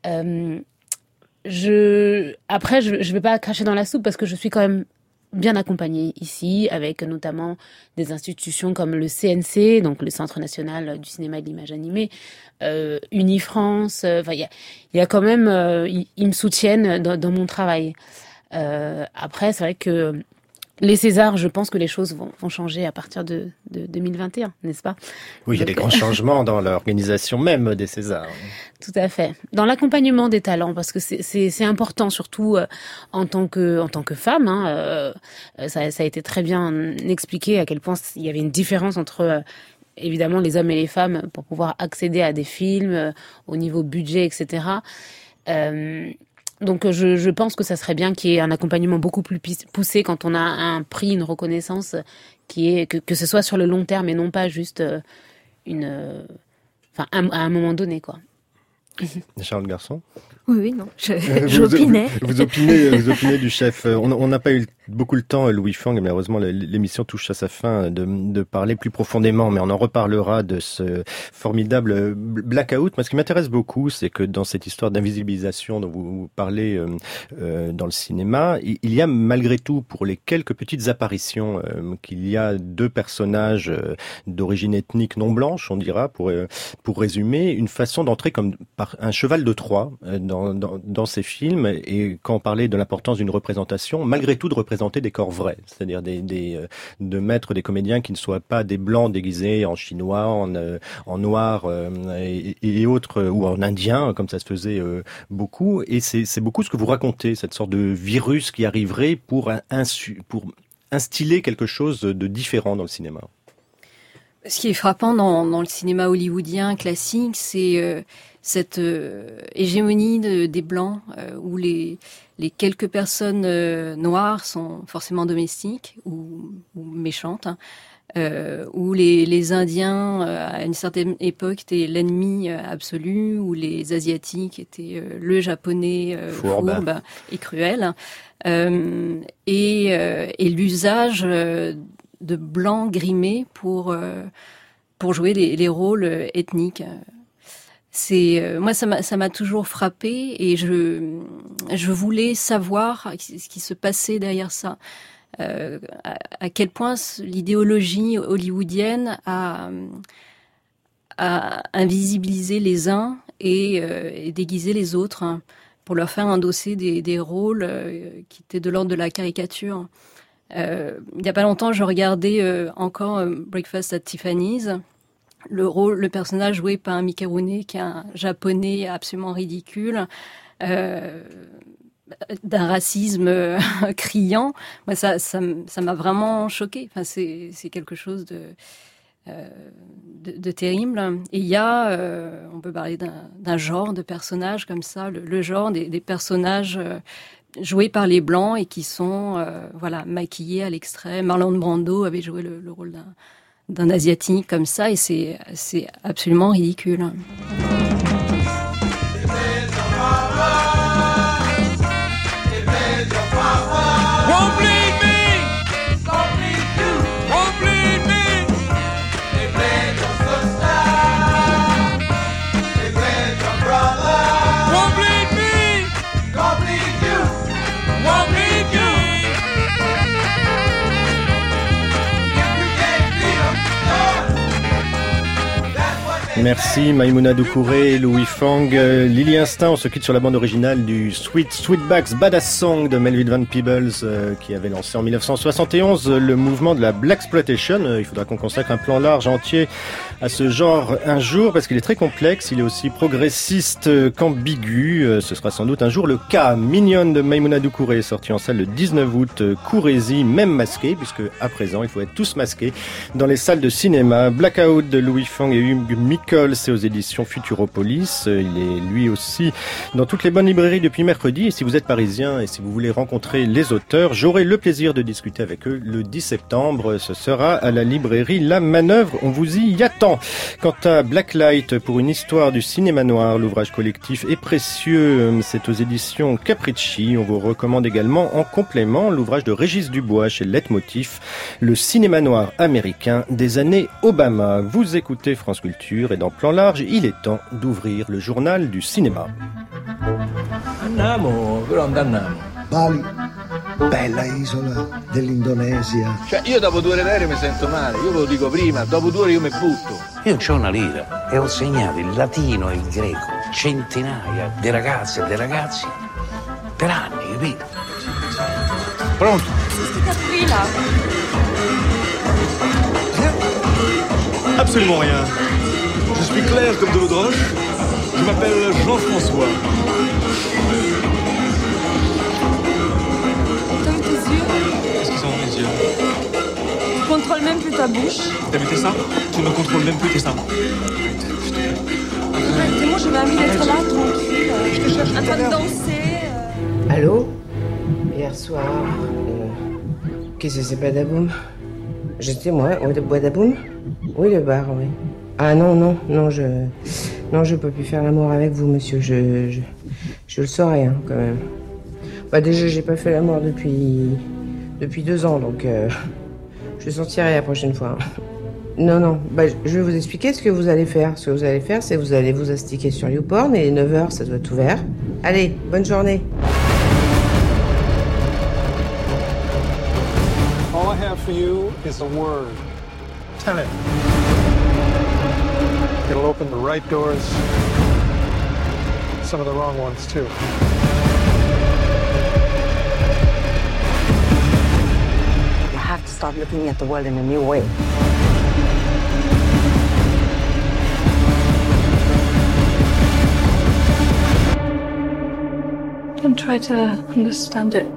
Speaker 6: Après, je vais pas cracher dans la soupe parce que je suis quand même bien accompagnée ici, avec notamment des institutions comme le CNC, donc le Centre national du cinéma et de l'image animée, Unifrance. Il y a quand même, ils me soutiennent dans mon travail. Après, c'est vrai que Les Césars, je pense que les choses vont changer à partir de 2021, n'est-ce pas?
Speaker 2: Oui, il y a des grands changements dans l'organisation même des Césars.
Speaker 6: Tout à fait. Dans l'accompagnement des talents, parce que c'est important, surtout en tant que femme. Ça a été très bien expliqué à quel point il y avait une différence entre évidemment les hommes et les femmes pour pouvoir accéder à des films au niveau budget, etc. Donc je pense que ça serait bien qu'il y ait un accompagnement beaucoup plus poussé quand on a un prix, une reconnaissance que ce soit sur le long terme et non pas juste à un moment donné, quoi.
Speaker 2: Charles Garçon.
Speaker 9: Oui, non, j'opinais.
Speaker 2: Vous opinez du chef. On n'a pas eu beaucoup le temps, Louis Fang, et malheureusement l'émission touche à sa fin, de parler plus profondément, mais on en reparlera de ce formidable blackout. Moi, ce qui m'intéresse beaucoup, c'est que dans cette histoire d'invisibilisation dont vous parlez dans le cinéma, il y a malgré tout, pour les quelques petites apparitions, qu'il y a deux personnages d'origine ethnique non blanche, on dira, pour résumer, une façon d'entrer comme par un cheval de Troie dans ces films. Et quand on parlait de l'importance d'une représentation, malgré tout de représenter des corps vrais, c'est-à-dire de mettre des comédiens qui ne soient pas des blancs déguisés en chinois, en noir et autres, ou en indien, comme ça se faisait beaucoup. Et c'est beaucoup ce que vous racontez, cette sorte de virus qui arriverait pour instiller quelque chose de différent dans le cinéma.
Speaker 12: Ce qui est frappant dans le cinéma hollywoodien classique, c'est cette hégémonie des Blancs, où les quelques personnes noires sont forcément domestiques ou méchantes, où les Indiens, à une certaine époque, étaient l'ennemi absolu, où les Asiatiques étaient le Japonais fourbe et cruel, et l'usage de blancs grimés pour jouer les rôles ethniques. Moi, ça m'a toujours frappé, et je voulais savoir ce qui se passait derrière ça. À quel point l'idéologie hollywoodienne a invisibilisé les uns et déguisé les autres, hein, pour leur faire endosser des rôles qui étaient de l'ordre de la caricature. Il y a pas longtemps, je regardais encore Breakfast at Tiffany's. Le personnage joué par Mickey Rooney, qui est un japonais absolument ridicule, d'un racisme criant. Moi, ça m'a vraiment choquée. Enfin, c'est quelque chose de terrible. Et il y a, on peut parler d'un genre de personnages comme ça, le genre des personnages joués par les Blancs et qui sont maquillés à l'extrême. Marlon Brando avait joué le rôle d'un Asiatique comme ça, et c'est absolument ridicule.
Speaker 2: Merci Maïmouna Doucouré et Louis Fang. Lily Instinct, on se quitte sur la bande originale du Sweetback's Badass Song de Melvin Van Peebles, qui avait lancé en 1971 le mouvement de la Blaxploitation. Il faudra qu'on consacre un plan large entier à ce genre un jour, parce qu'il est très complexe, il est aussi progressiste qu'ambigu. Ce sera sans doute un jour le cas. Mignonne de Maïmouna Doucouré, sorti en salle le 19 août. Courez-y, même masqué, puisque à présent il faut être tous masqués dans les salles de cinéma. Blackout de Louis Fang et Hugues Micolle, c'est aux éditions Futuropolis. Il est lui aussi dans toutes les bonnes librairies depuis mercredi. Et si vous êtes parisien et si vous voulez rencontrer les auteurs, j'aurai le plaisir de discuter avec eux le 10 septembre. Ce sera à la librairie La Manœuvre. On vous y attend. Quant à Blacklight, pour une histoire du cinéma noir, l'ouvrage collectif est précieux. C'est aux éditions Capricci. On vous recommande également en complément l'ouvrage de Régis Dubois chez Leitmotiv, le cinéma noir américain des années Obama. Vous écoutez France Culture et dans Plan Large, il est temps d'ouvrir le journal du cinéma.
Speaker 15: Andiamo, grande andiamo.
Speaker 16: Bali, bella isola dell'Indonesia.
Speaker 15: Cioè, io dopo 2 ore d'aereo mi sento male, io ve lo dico prima, dopo 2 ore io mi butto.
Speaker 17: Io non c'ho una lira e ho insegnato il latino e il greco, centinaia di ragazze e di ragazzi per anni, capito?
Speaker 15: Pronto?
Speaker 4: bruit là?
Speaker 18: Absolument rien. Je suis clair comme de l'eau de roche. Je m'appelle Jean-François.
Speaker 4: T'as vu tes yeux?
Speaker 18: Qu'est-ce qu'ils ont dans mes yeux?
Speaker 4: Tu contrôles même plus ta bouche.
Speaker 18: T'as vu tes seins? Tu ne contrôles même plus tes seins.
Speaker 4: Arrêtez-moi, j'avais envie d'être là, tranquille. Je te cherche en train de danser.
Speaker 19: Allô? Hier soir, qu'est-ce que c'est, Badaboum? J'étais moi, au Badaboum? Oui, le bar, oui. Ah non, je peux plus faire l'amour avec vous, monsieur, je le saurais, hein, quand même. Bah déjà, j'ai pas fait l'amour depuis 2 ans, donc je sortirai la prochaine fois. Non, bah je vais vous expliquer ce que vous allez faire. Ce que vous allez faire, c'est vous allez vous astiquer sur YouPorn et 9h, ça doit être ouvert. Allez, bonne journée.
Speaker 20: All I have for you is a word. Tell it. It'll open the right doors, some of the wrong ones too.
Speaker 21: You have to start looking at the world in a new way.
Speaker 4: Don't try to understand it.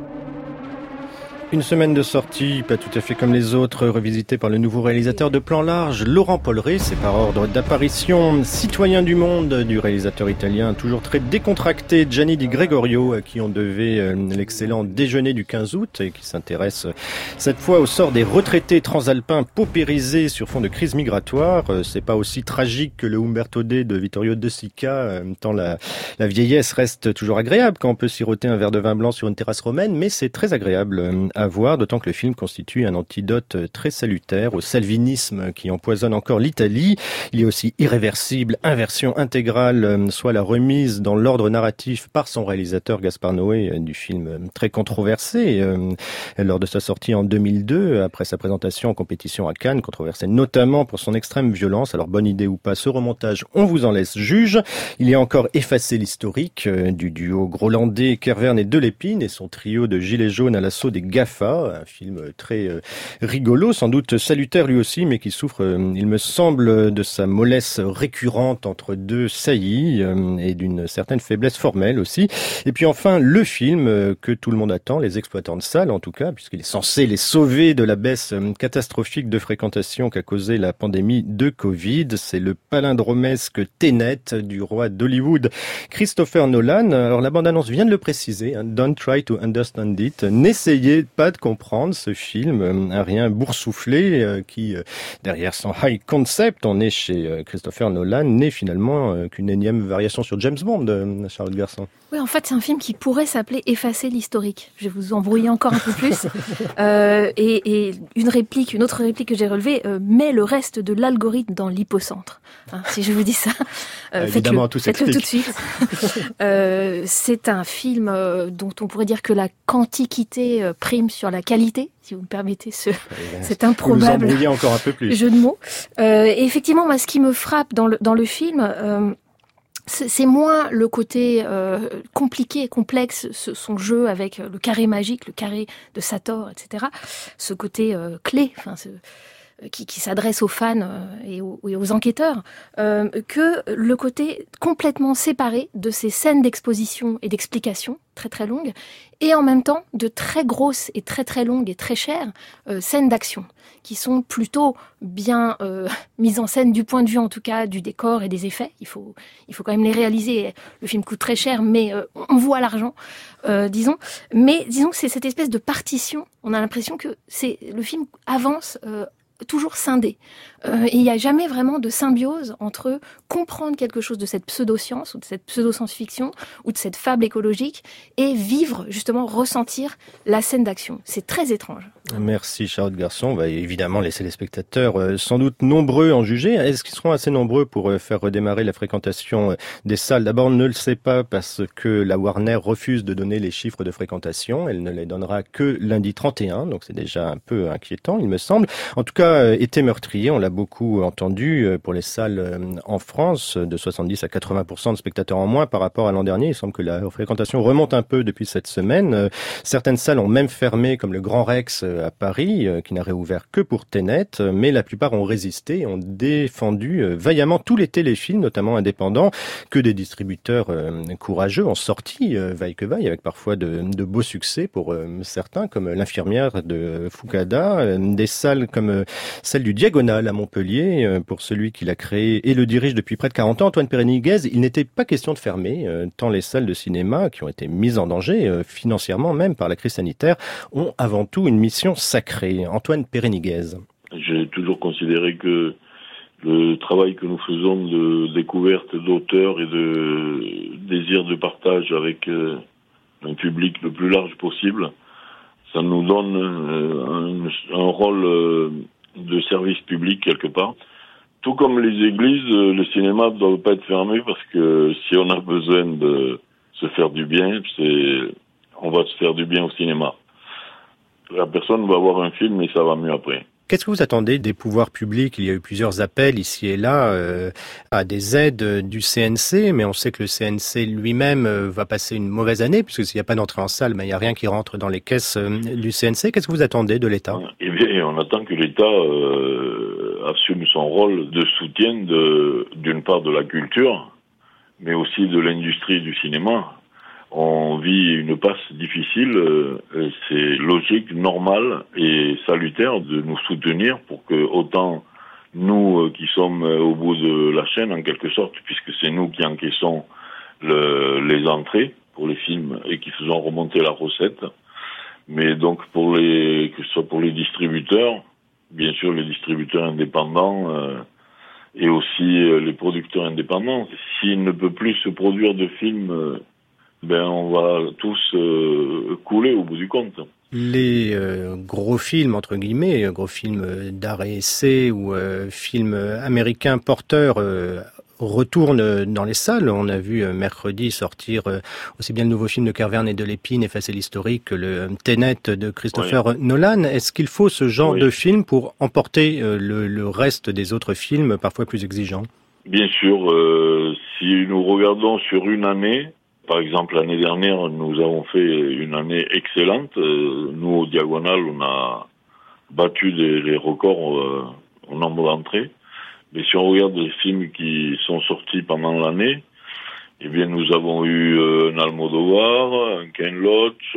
Speaker 2: Une semaine de sortie, pas tout à fait comme les autres, revisité par le nouveau réalisateur de Plan Large, Laurent Polleret. C'est par ordre d'apparition. Citoyen du monde du réalisateur italien, toujours très décontracté, Gianni Di Gregorio, à qui on devait l'excellent Déjeuner du 15 août et qui s'intéresse cette fois au sort des retraités transalpins paupérisés sur fond de crise migratoire. C'est pas aussi tragique que le Umberto D de Vittorio De Sica, tant la vieillesse reste toujours agréable quand on peut siroter un verre de vin blanc sur une terrasse romaine, mais c'est très agréable à voir, d'autant que le film constitue un antidote très salutaire au salvinisme qui empoisonne encore l'Italie. Il y a aussi Irréversible, inversion intégrale, soit la remise dans l'ordre narratif par son réalisateur Gaspar Noé du film très controversé lors de sa sortie en 2002, après sa présentation en compétition à Cannes, controversé notamment pour son extrême violence. Alors bonne idée ou pas, ce remontage, on vous en laisse juge. Il y a encore Effacer l'historique du duo grolandais Kervern et Delépine et son trio de gilets jaunes à l'assaut des GAFA, un film très rigolo, sans doute salutaire lui aussi, mais qui souffre, il me semble, de sa mollesse récurrente entre deux saillies et d'une certaine faiblesse formelle aussi. Et puis enfin, le film que tout le monde attend, les exploitants de salles en tout cas, puisqu'il est censé les sauver de la baisse catastrophique de fréquentation qu'a causé la pandémie de Covid. C'est le palindromesque Tenet du roi d'Hollywood, Christopher Nolan. Alors la bande-annonce vient de le préciser, hein, Don't try to understand it. N'essayez pas de comprendre ce film, un rien boursouflé qui, derrière son high concept, on est chez Christopher Nolan, n'est finalement qu'une énième variation sur James Bond, Charlotte Garçon.
Speaker 9: Oui, en fait, c'est un film qui pourrait s'appeler Effacer l'historique. Je vais vous embrouiller encore un peu plus. Et une autre réplique que j'ai relevée, met le reste de l'algorithme dans l'hypocentre. Hein, si je vous dis ça,
Speaker 2: évidemment,
Speaker 9: faites-le tout de suite. C'est un film dont on pourrait dire que la quantiquité prime sur la qualité, si vous me permettez cet improbable
Speaker 2: vous encore un peu plus.
Speaker 9: Jeu de mots. Et effectivement, moi, ce qui me frappe dans le film, c'est moins le côté compliqué et complexe, son jeu avec le carré magique, le carré de Sator, etc. Ce côté clé, enfin, qui s'adresse aux fans et aux enquêteurs, que le côté complètement séparé de ces scènes d'exposition et d'explication très très longues, et en même temps de très grosses et très très longues et très chères scènes d'action, qui sont plutôt bien mises en scène du point de vue en tout cas du décor et des effets. Il faut quand même les réaliser. Le film coûte très cher, mais on voit l'argent, disons. Mais disons que c'est cette espèce de partition. On a l'impression que le film avance toujours scindé. Et il n'y a jamais vraiment de symbiose entre comprendre quelque chose de cette pseudo-science ou de cette pseudo-science-fiction ou de cette fable écologique et vivre, justement, ressentir la scène d'action. C'est très étrange.
Speaker 2: Merci Charlotte Garçon. On va évidemment laisser les spectateurs sans doute nombreux en juger. Est-ce qu'ils seront assez nombreux pour faire redémarrer la fréquentation des salles? D'abord, on ne le sait pas parce que la Warner refuse de donner les chiffres de fréquentation. Elle ne les donnera que lundi 31, donc c'est déjà un peu inquiétant, il me semble. En tout cas, a été meurtrier, on l'a beaucoup entendu pour les salles en France, de 70 à 80% de spectateurs en moins par rapport à l'an dernier. Il semble que la fréquentation remonte un peu depuis cette semaine. Certaines salles ont même fermé, comme le Grand Rex à Paris, qui n'a réouvert que pour Tenet, mais la plupart ont résisté et ont défendu vaillamment tous les téléfilms, notamment indépendants, que des distributeurs courageux ont sorti vaille que vaille, avec parfois de beaux succès pour certains, comme L'Infirmière de Fukada, des salles comme celle du Diagonal à Montpellier, pour celui qui l'a créé et le dirige depuis près de 40 ans, Antoine Péreniguez. Il n'était pas question de fermer, tant les salles de cinéma, qui ont été mises en danger, financièrement même par la crise sanitaire, ont avant tout une mission sacrée. Antoine Péreniguez.
Speaker 1: J'ai toujours considéré que le travail que nous faisons de découverte d'auteurs et de désir de partage avec un public le plus large possible, ça nous donne un rôle de service public quelque part. Tout comme les églises, le cinéma ne doit pas être fermé parce que si on a besoin de se faire du bien, on va se faire du bien au cinéma. La personne va voir un film et ça va mieux après.
Speaker 2: Qu'est-ce que vous attendez des pouvoirs publics? Il y a eu plusieurs appels ici et là à des aides du CNC, mais on sait que le CNC lui-même va passer une mauvaise année, puisque s'il n'y a pas d'entrée en salle, il n'y a rien qui rentre dans les caisses du CNC. Qu'est-ce que vous attendez de l'État?
Speaker 1: Eh bien, on attend que l'État assume son rôle de soutien d'une part de la culture, mais aussi de l'industrie du cinéma. On vit une passe difficile, c'est logique, normal et salutaire de nous soutenir pour que autant nous qui sommes au bout de la chaîne en quelque sorte, puisque c'est nous qui encaissons les entrées pour les films et qui faisons remonter la recette, mais donc que ce soit pour les distributeurs, bien sûr les distributeurs indépendants et aussi les producteurs indépendants. S'il ne peut plus se produire de films, on va tous couler au bout du compte.
Speaker 2: Les gros films, entre guillemets, gros films d'art et essai ou films américains porteurs retournent dans les salles. On a vu mercredi sortir aussi bien le nouveau film de Kervern et de Lépine, Effacer l'historique, que le Tenet de Christopher Nolan. Est-ce qu'il faut ce genre de film pour emporter le reste des autres films, parfois plus exigeants? Bien sûr, si nous regardons sur une année, par exemple, l'année dernière, nous avons fait une année excellente. Nous, au Diagonal, on a battu les records au nombre d'entrées. Mais si on regarde les films qui sont sortis pendant l'année, eh bien, nous avons eu un Almodovar, un Ken Loach,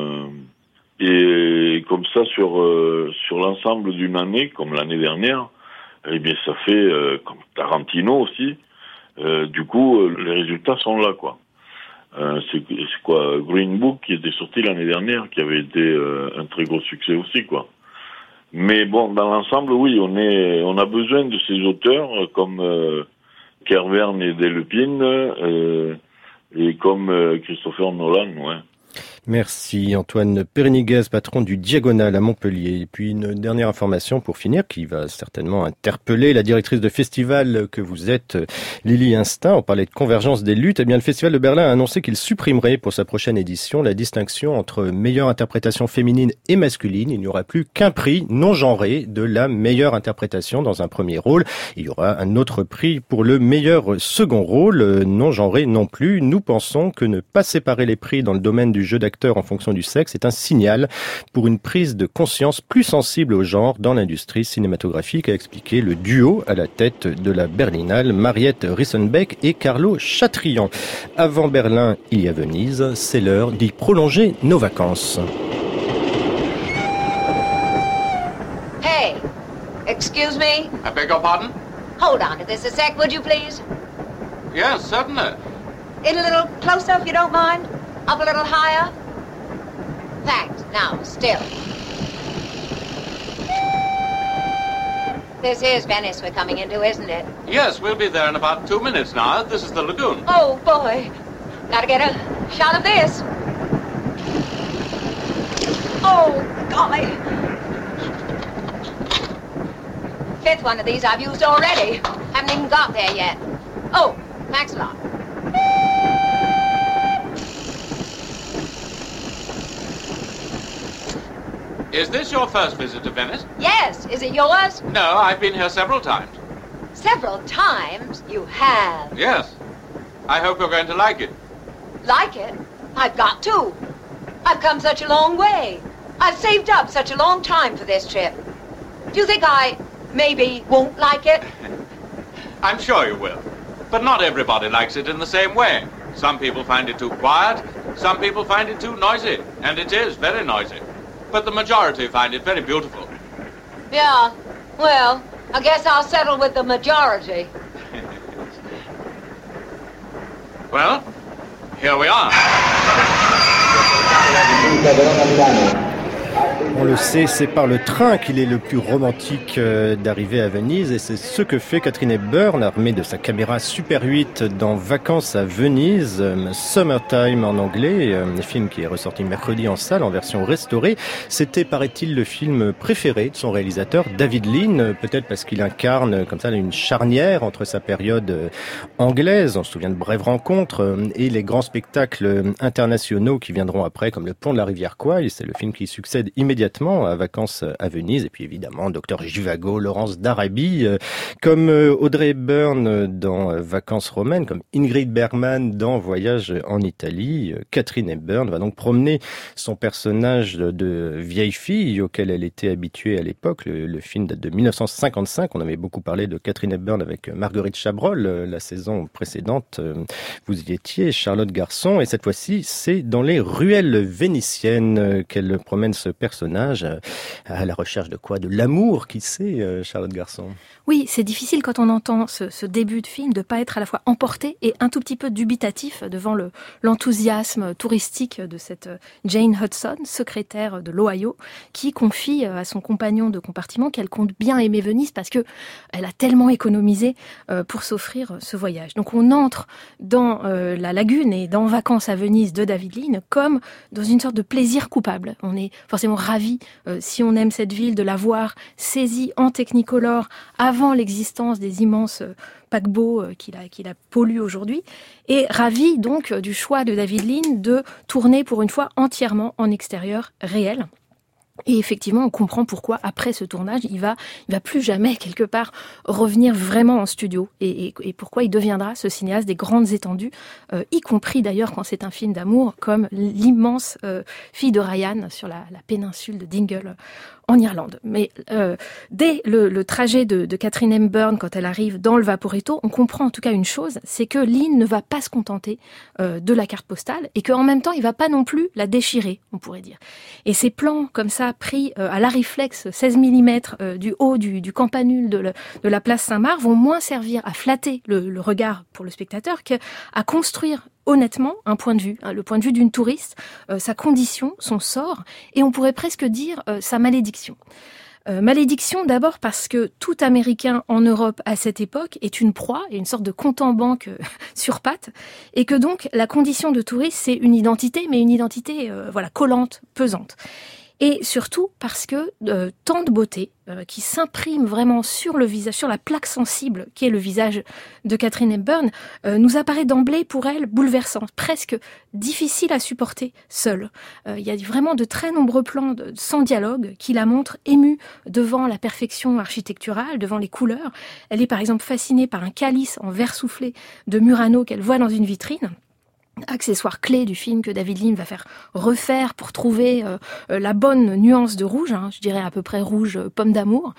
Speaker 2: et comme ça, sur l'ensemble d'une année, comme l'année dernière, eh bien, ça fait, comme Tarantino aussi, du coup, les résultats sont là, quoi. C'est quoi, Green Book qui était sorti l'année dernière, qui avait été un très gros succès aussi, quoi. Mais bon, dans l'ensemble, oui, on a besoin de ces auteurs comme Kervern et Delépine et comme Christopher Nolan, ouais. Merci Antoine Péreniguez, patron du Diagonal à Montpellier. Et puis une dernière information pour finir qui va certainement interpeller la directrice de festival que vous êtes, Lily Instinct. On parlait de convergence des luttes. Eh bien, le Festival de Berlin a annoncé qu'il supprimerait pour sa prochaine édition la distinction entre meilleure interprétation féminine et masculine. Il n'y aura plus qu'un prix non genré de la meilleure interprétation dans un premier rôle. Il y aura un autre prix pour le meilleur second rôle, non genré non plus. Nous pensons que ne pas séparer les prix dans le domaine du jeu d'acteur en fonction du sexe est un signal pour une prise de conscience plus sensible au genre dans l'industrie cinématographique, a expliqué le duo à la tête de la Berlinale, Mariette Rissenbeck et Carlo Chatrian. Avant Berlin, il y a Venise, c'est l'heure d'y prolonger nos vacances.
Speaker 22: Hey, excuse me?
Speaker 15: I beg your pardon?
Speaker 22: Hold on to this a sec, would you please?
Speaker 15: Yes, certainly.
Speaker 22: In a little closer, if you don't mind. Up a little higher. Thanks. Now, still. This is Venice we're coming into, isn't it?
Speaker 15: Yes, we'll be there in about 2 minutes now. This is the lagoon.
Speaker 22: Oh, boy. Gotta get a shot of this. Oh, golly. Fifth one of these I've used already. Haven't even got there yet. Oh, thanks a lot.
Speaker 3: Is this your first visit to Venice?
Speaker 22: Yes, is it yours?
Speaker 3: No, I've been here several times.
Speaker 22: Several times? You have.
Speaker 3: Yes. I hope you're going to like it.
Speaker 22: Like it? I've got to. I've come such a long way. I've saved up such a long time for this trip. Do you think I maybe won't like it?
Speaker 3: I'm sure you will. But not everybody likes it in the same way. Some people find it too quiet, some people find it too noisy, and it is very noisy. But the majority find it very beautiful.
Speaker 22: Yeah, well, I guess I'll settle with the majority.
Speaker 3: Well, here we are.
Speaker 2: On le sait, c'est par le train qu'il est le plus romantique d'arriver à Venise, et c'est ce que fait Katharine Hepburn, armée de sa caméra Super 8 dans Vacances à Venise, Summertime en anglais, un film qui est ressorti mercredi en salle en version restaurée. C'était, paraît-il, le film préféré de son réalisateur, David Lean, peut-être parce qu'il incarne comme ça une charnière entre sa période anglaise, on se souvient de Brève rencontre, et les grands spectacles internationaux qui viendront après, comme Le Pont de la rivière Kwai. C'est le film qui succède immédiatement à Vacances à Venise, et puis évidemment Dr Zhivago, Laurence d'Arabie, comme Audrey Hepburn dans Vacances romaines, comme Ingrid Bergman dans Voyage en Italie. Katharine Hepburn va donc promener son personnage de vieille fille auquel elle était habituée à l'époque. Le film date de 1955, on avait beaucoup parlé de Katharine Hepburn avec Marguerite Chabrol la saison précédente, vous y étiez, Charlotte Garçon, et cette fois-ci c'est dans les ruelles vénitiennes qu'elle promène ce personnage, à la recherche de quoi? De l'amour, qui sait, Charlotte Garçon?
Speaker 9: Oui, c'est difficile quand on entend ce début de film de pas être à la fois emporté et un tout petit peu dubitatif devant l'enthousiasme touristique de cette Jane Hudson, secrétaire de l'Ohio, qui confie à son compagnon de compartiment qu'elle compte bien aimer Venise parce que elle a tellement économisé pour s'offrir ce voyage. Donc on entre dans la lagune et dans Vacances à Venise de David Lean comme dans une sorte de plaisir coupable. On est forcément ravi, si on aime cette ville, de la voir saisie en technicolor avant l'existence des immenses paquebots qui la polluent aujourd'hui, et ravi donc du choix de David Lean de tourner pour une fois entièrement en extérieur réel. Et effectivement, on comprend pourquoi, après ce tournage, il va plus jamais, quelque part, revenir vraiment en studio. Et pourquoi il deviendra ce cinéaste des grandes étendues, y compris d'ailleurs quand c'est un film d'amour, comme l'immense Fille de Ryan sur la péninsule de Dingle, en Irlande. Mais dès le trajet de Katharine Hepburn, quand elle arrive dans le Vaporetto, on comprend en tout cas une chose, c'est que Lean ne va pas se contenter de la carte postale, et qu'en même temps, il va pas non plus la déchirer, on pourrait dire. Et ces plans comme ça, pris à l'ariflex 16 mm du haut du campanule de la place Saint-Marc, vont moins servir à flatter le regard pour le spectateur qu'à construire honnêtement un point de vue, le point de vue d'une touriste, sa condition, son sort, et on pourrait presque dire sa malédiction. Malédiction d'abord parce que tout Américain en Europe à cette époque est une proie et une sorte de compte en banque sur pattes, et que donc la condition de touriste, c'est une identité, mais une identité collante, pesante. Et surtout parce que tant de beauté qui s'imprime vraiment sur le visage, sur la plaque sensible qui est le visage de Katharine Hepburn, nous apparaît d'emblée pour elle bouleversant, presque difficile à supporter seule. Il y a vraiment de très nombreux plans sans dialogue qui la montrent émue devant la perfection architecturale, devant les couleurs. Elle est par exemple fascinée par un calice en verre soufflé de Murano qu'elle voit dans une vitrine. Accessoire clé du film que David Lean va faire refaire pour trouver la bonne nuance de rouge, je dirais à peu près rouge pomme d'amour,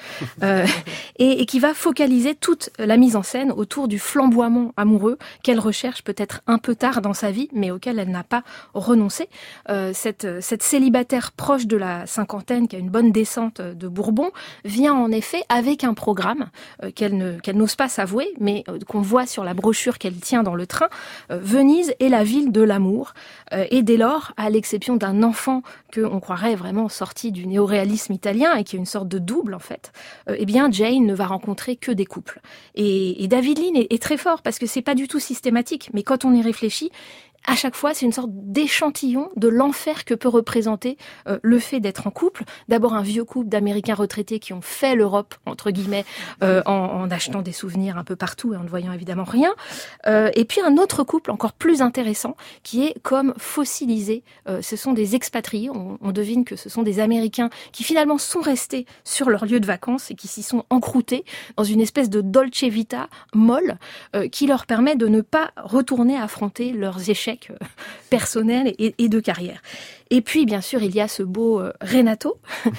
Speaker 9: et qui va focaliser toute la mise en scène autour du flamboiement amoureux qu'elle recherche peut-être un peu tard dans sa vie, mais auquel elle n'a pas renoncé. Cette célibataire proche de la cinquantaine, qui a une bonne descente de Bourbon, vient en effet avec un programme qu'elle n'ose pas s'avouer, mais qu'on voit sur la brochure qu'elle tient dans le train. Venise est la ville de l'amour, et dès lors, à l'exception d'un enfant qu'on croirait vraiment sorti du néoréalisme italien et qui est une sorte de double en fait, eh bien Jane ne va rencontrer que des couples. Et David Lean est très fort parce que c'est pas du tout systématique, mais quand on y réfléchit, à chaque fois, c'est une sorte d'échantillon de l'enfer que peut représenter le fait d'être en couple. D'abord, un vieux couple d'Américains retraités qui ont fait l'Europe, entre guillemets, en achetant des souvenirs un peu partout et en ne voyant évidemment rien. Et puis un autre couple encore plus intéressant qui est comme fossilisé. Ce sont des expatriés. On devine que ce sont des Américains qui finalement sont restés sur leur lieu de vacances et qui s'y sont encroutés dans une espèce de dolce vita molle qui leur permet de ne pas retourner affronter leurs échecs personnels et de carrière. Et puis, bien sûr, il y a ce beau Renato,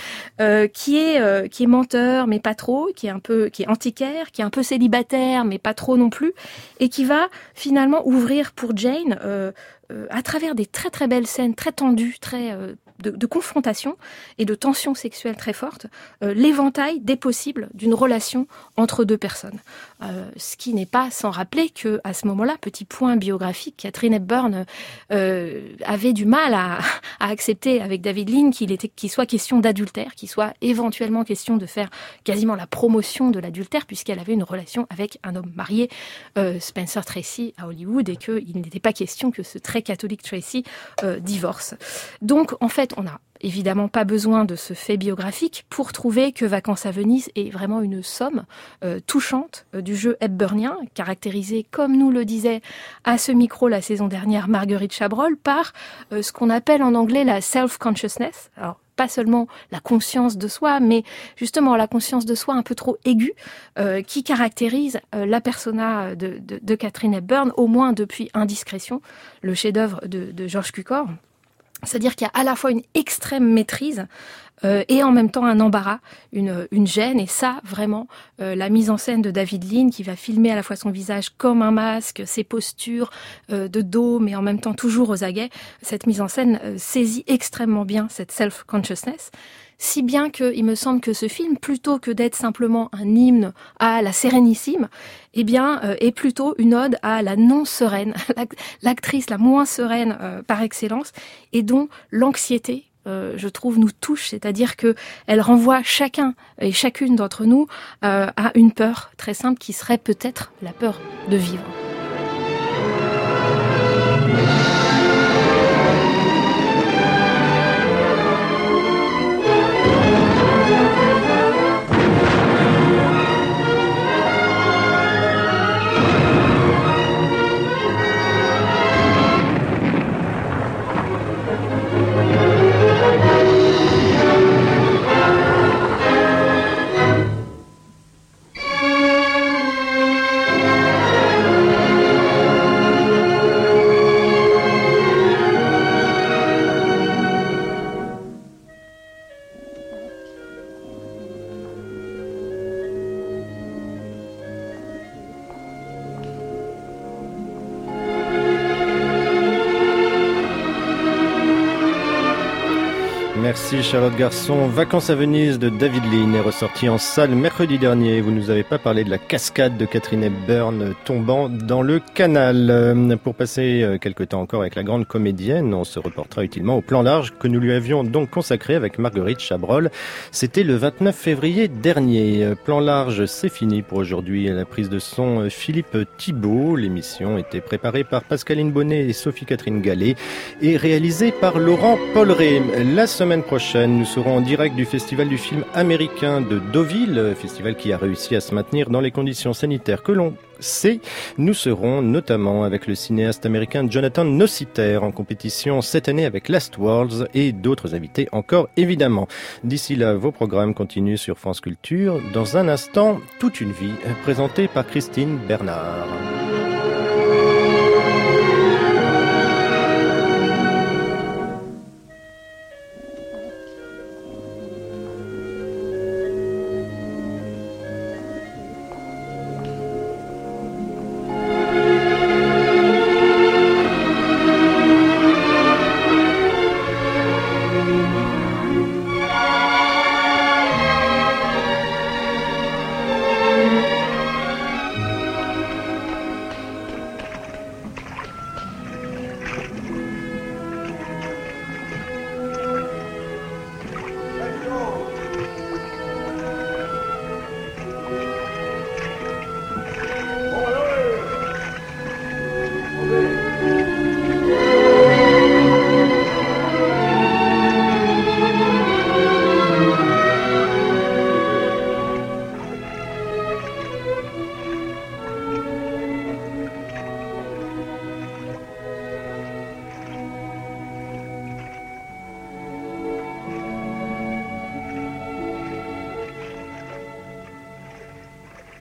Speaker 9: qui est menteur, mais pas trop, qui est antiquaire, qui est un peu célibataire, mais pas trop non plus, et qui va finalement ouvrir pour Jane, à travers des très très belles scènes, très tendues, très de confrontation et de tension sexuelle très forte, l'éventail des possibles d'une relation entre deux personnes. Ce qui n'est pas sans rappeler que à ce moment-là, petit point biographique, Katharine Hepburn avait du mal à accepter avec David Lean qu'il soit question d'adultère, qu'il soit éventuellement question de faire quasiment la promotion de l'adultère, puisqu'elle avait une relation avec un homme marié, Spencer Tracy, à Hollywood, et qu'il n'était pas question que ce très catholique Tracy divorce. Donc, en fait, on n'a évidemment pas besoin de ce fait biographique pour trouver que Vacances à Venise est vraiment une somme touchante du jeu hepburnien, caractérisé, comme nous le disait à ce micro la saison dernière Marguerite Chabrol, par ce qu'on appelle en anglais la self-consciousness. Alors, pas seulement la conscience de soi, mais justement la conscience de soi un peu trop aiguë, qui caractérise la persona de Katharine Hepburn, au moins depuis Indiscrétion, le chef-d'œuvre de George Cukor. C'est-à-dire qu'il y a à la fois une extrême maîtrise et en même temps un embarras, une gêne. Et ça, vraiment, la mise en scène de David Lean, qui va filmer à la fois son visage comme un masque, ses postures de dos, mais en même temps toujours aux aguets, cette mise en scène saisit extrêmement bien cette self-consciousness. Si bien qu'il me semble que ce film, plutôt que d'être simplement un hymne à la sérénissime, eh bien, est plutôt une ode à la non-sereine, l'actrice la moins sereine par excellence, et dont l'anxiété, je trouve, nous touche, c'est-à-dire que elle renvoie chacun et chacune d'entre nous à une peur très simple qui serait peut-être la peur de vivre.
Speaker 2: Merci Charlotte Garçon. Vacances à Venise de David Lean est ressorti en salle mercredi dernier. Vous nous avez pas parlé de la cascade de Katharine Hepburn tombant dans le canal. Pour passer quelques temps encore avec la grande comédienne, on se reportera utilement au plan large que nous lui avions donc consacré avec Marguerite Chabrol. C'était le 29 février dernier. Plan large, c'est fini pour aujourd'hui. À la prise de son, Philippe Thibault. L'émission était préparée par Pascaline Bonnet et Sophie-Catherine Gallet et réalisée par Laurent Polleret. La semaine prochaine, nous serons en direct du Festival du film américain de Deauville, festival qui a réussi à se maintenir dans les conditions sanitaires que l'on sait. Nous serons notamment avec le cinéaste américain Jonathan Nossiter en compétition cette année avec Last Worlds et d'autres invités encore évidemment. D'ici là, vos programmes continuent sur France Culture. Dans un instant, Toute une vie, présenté par Christine Bernard.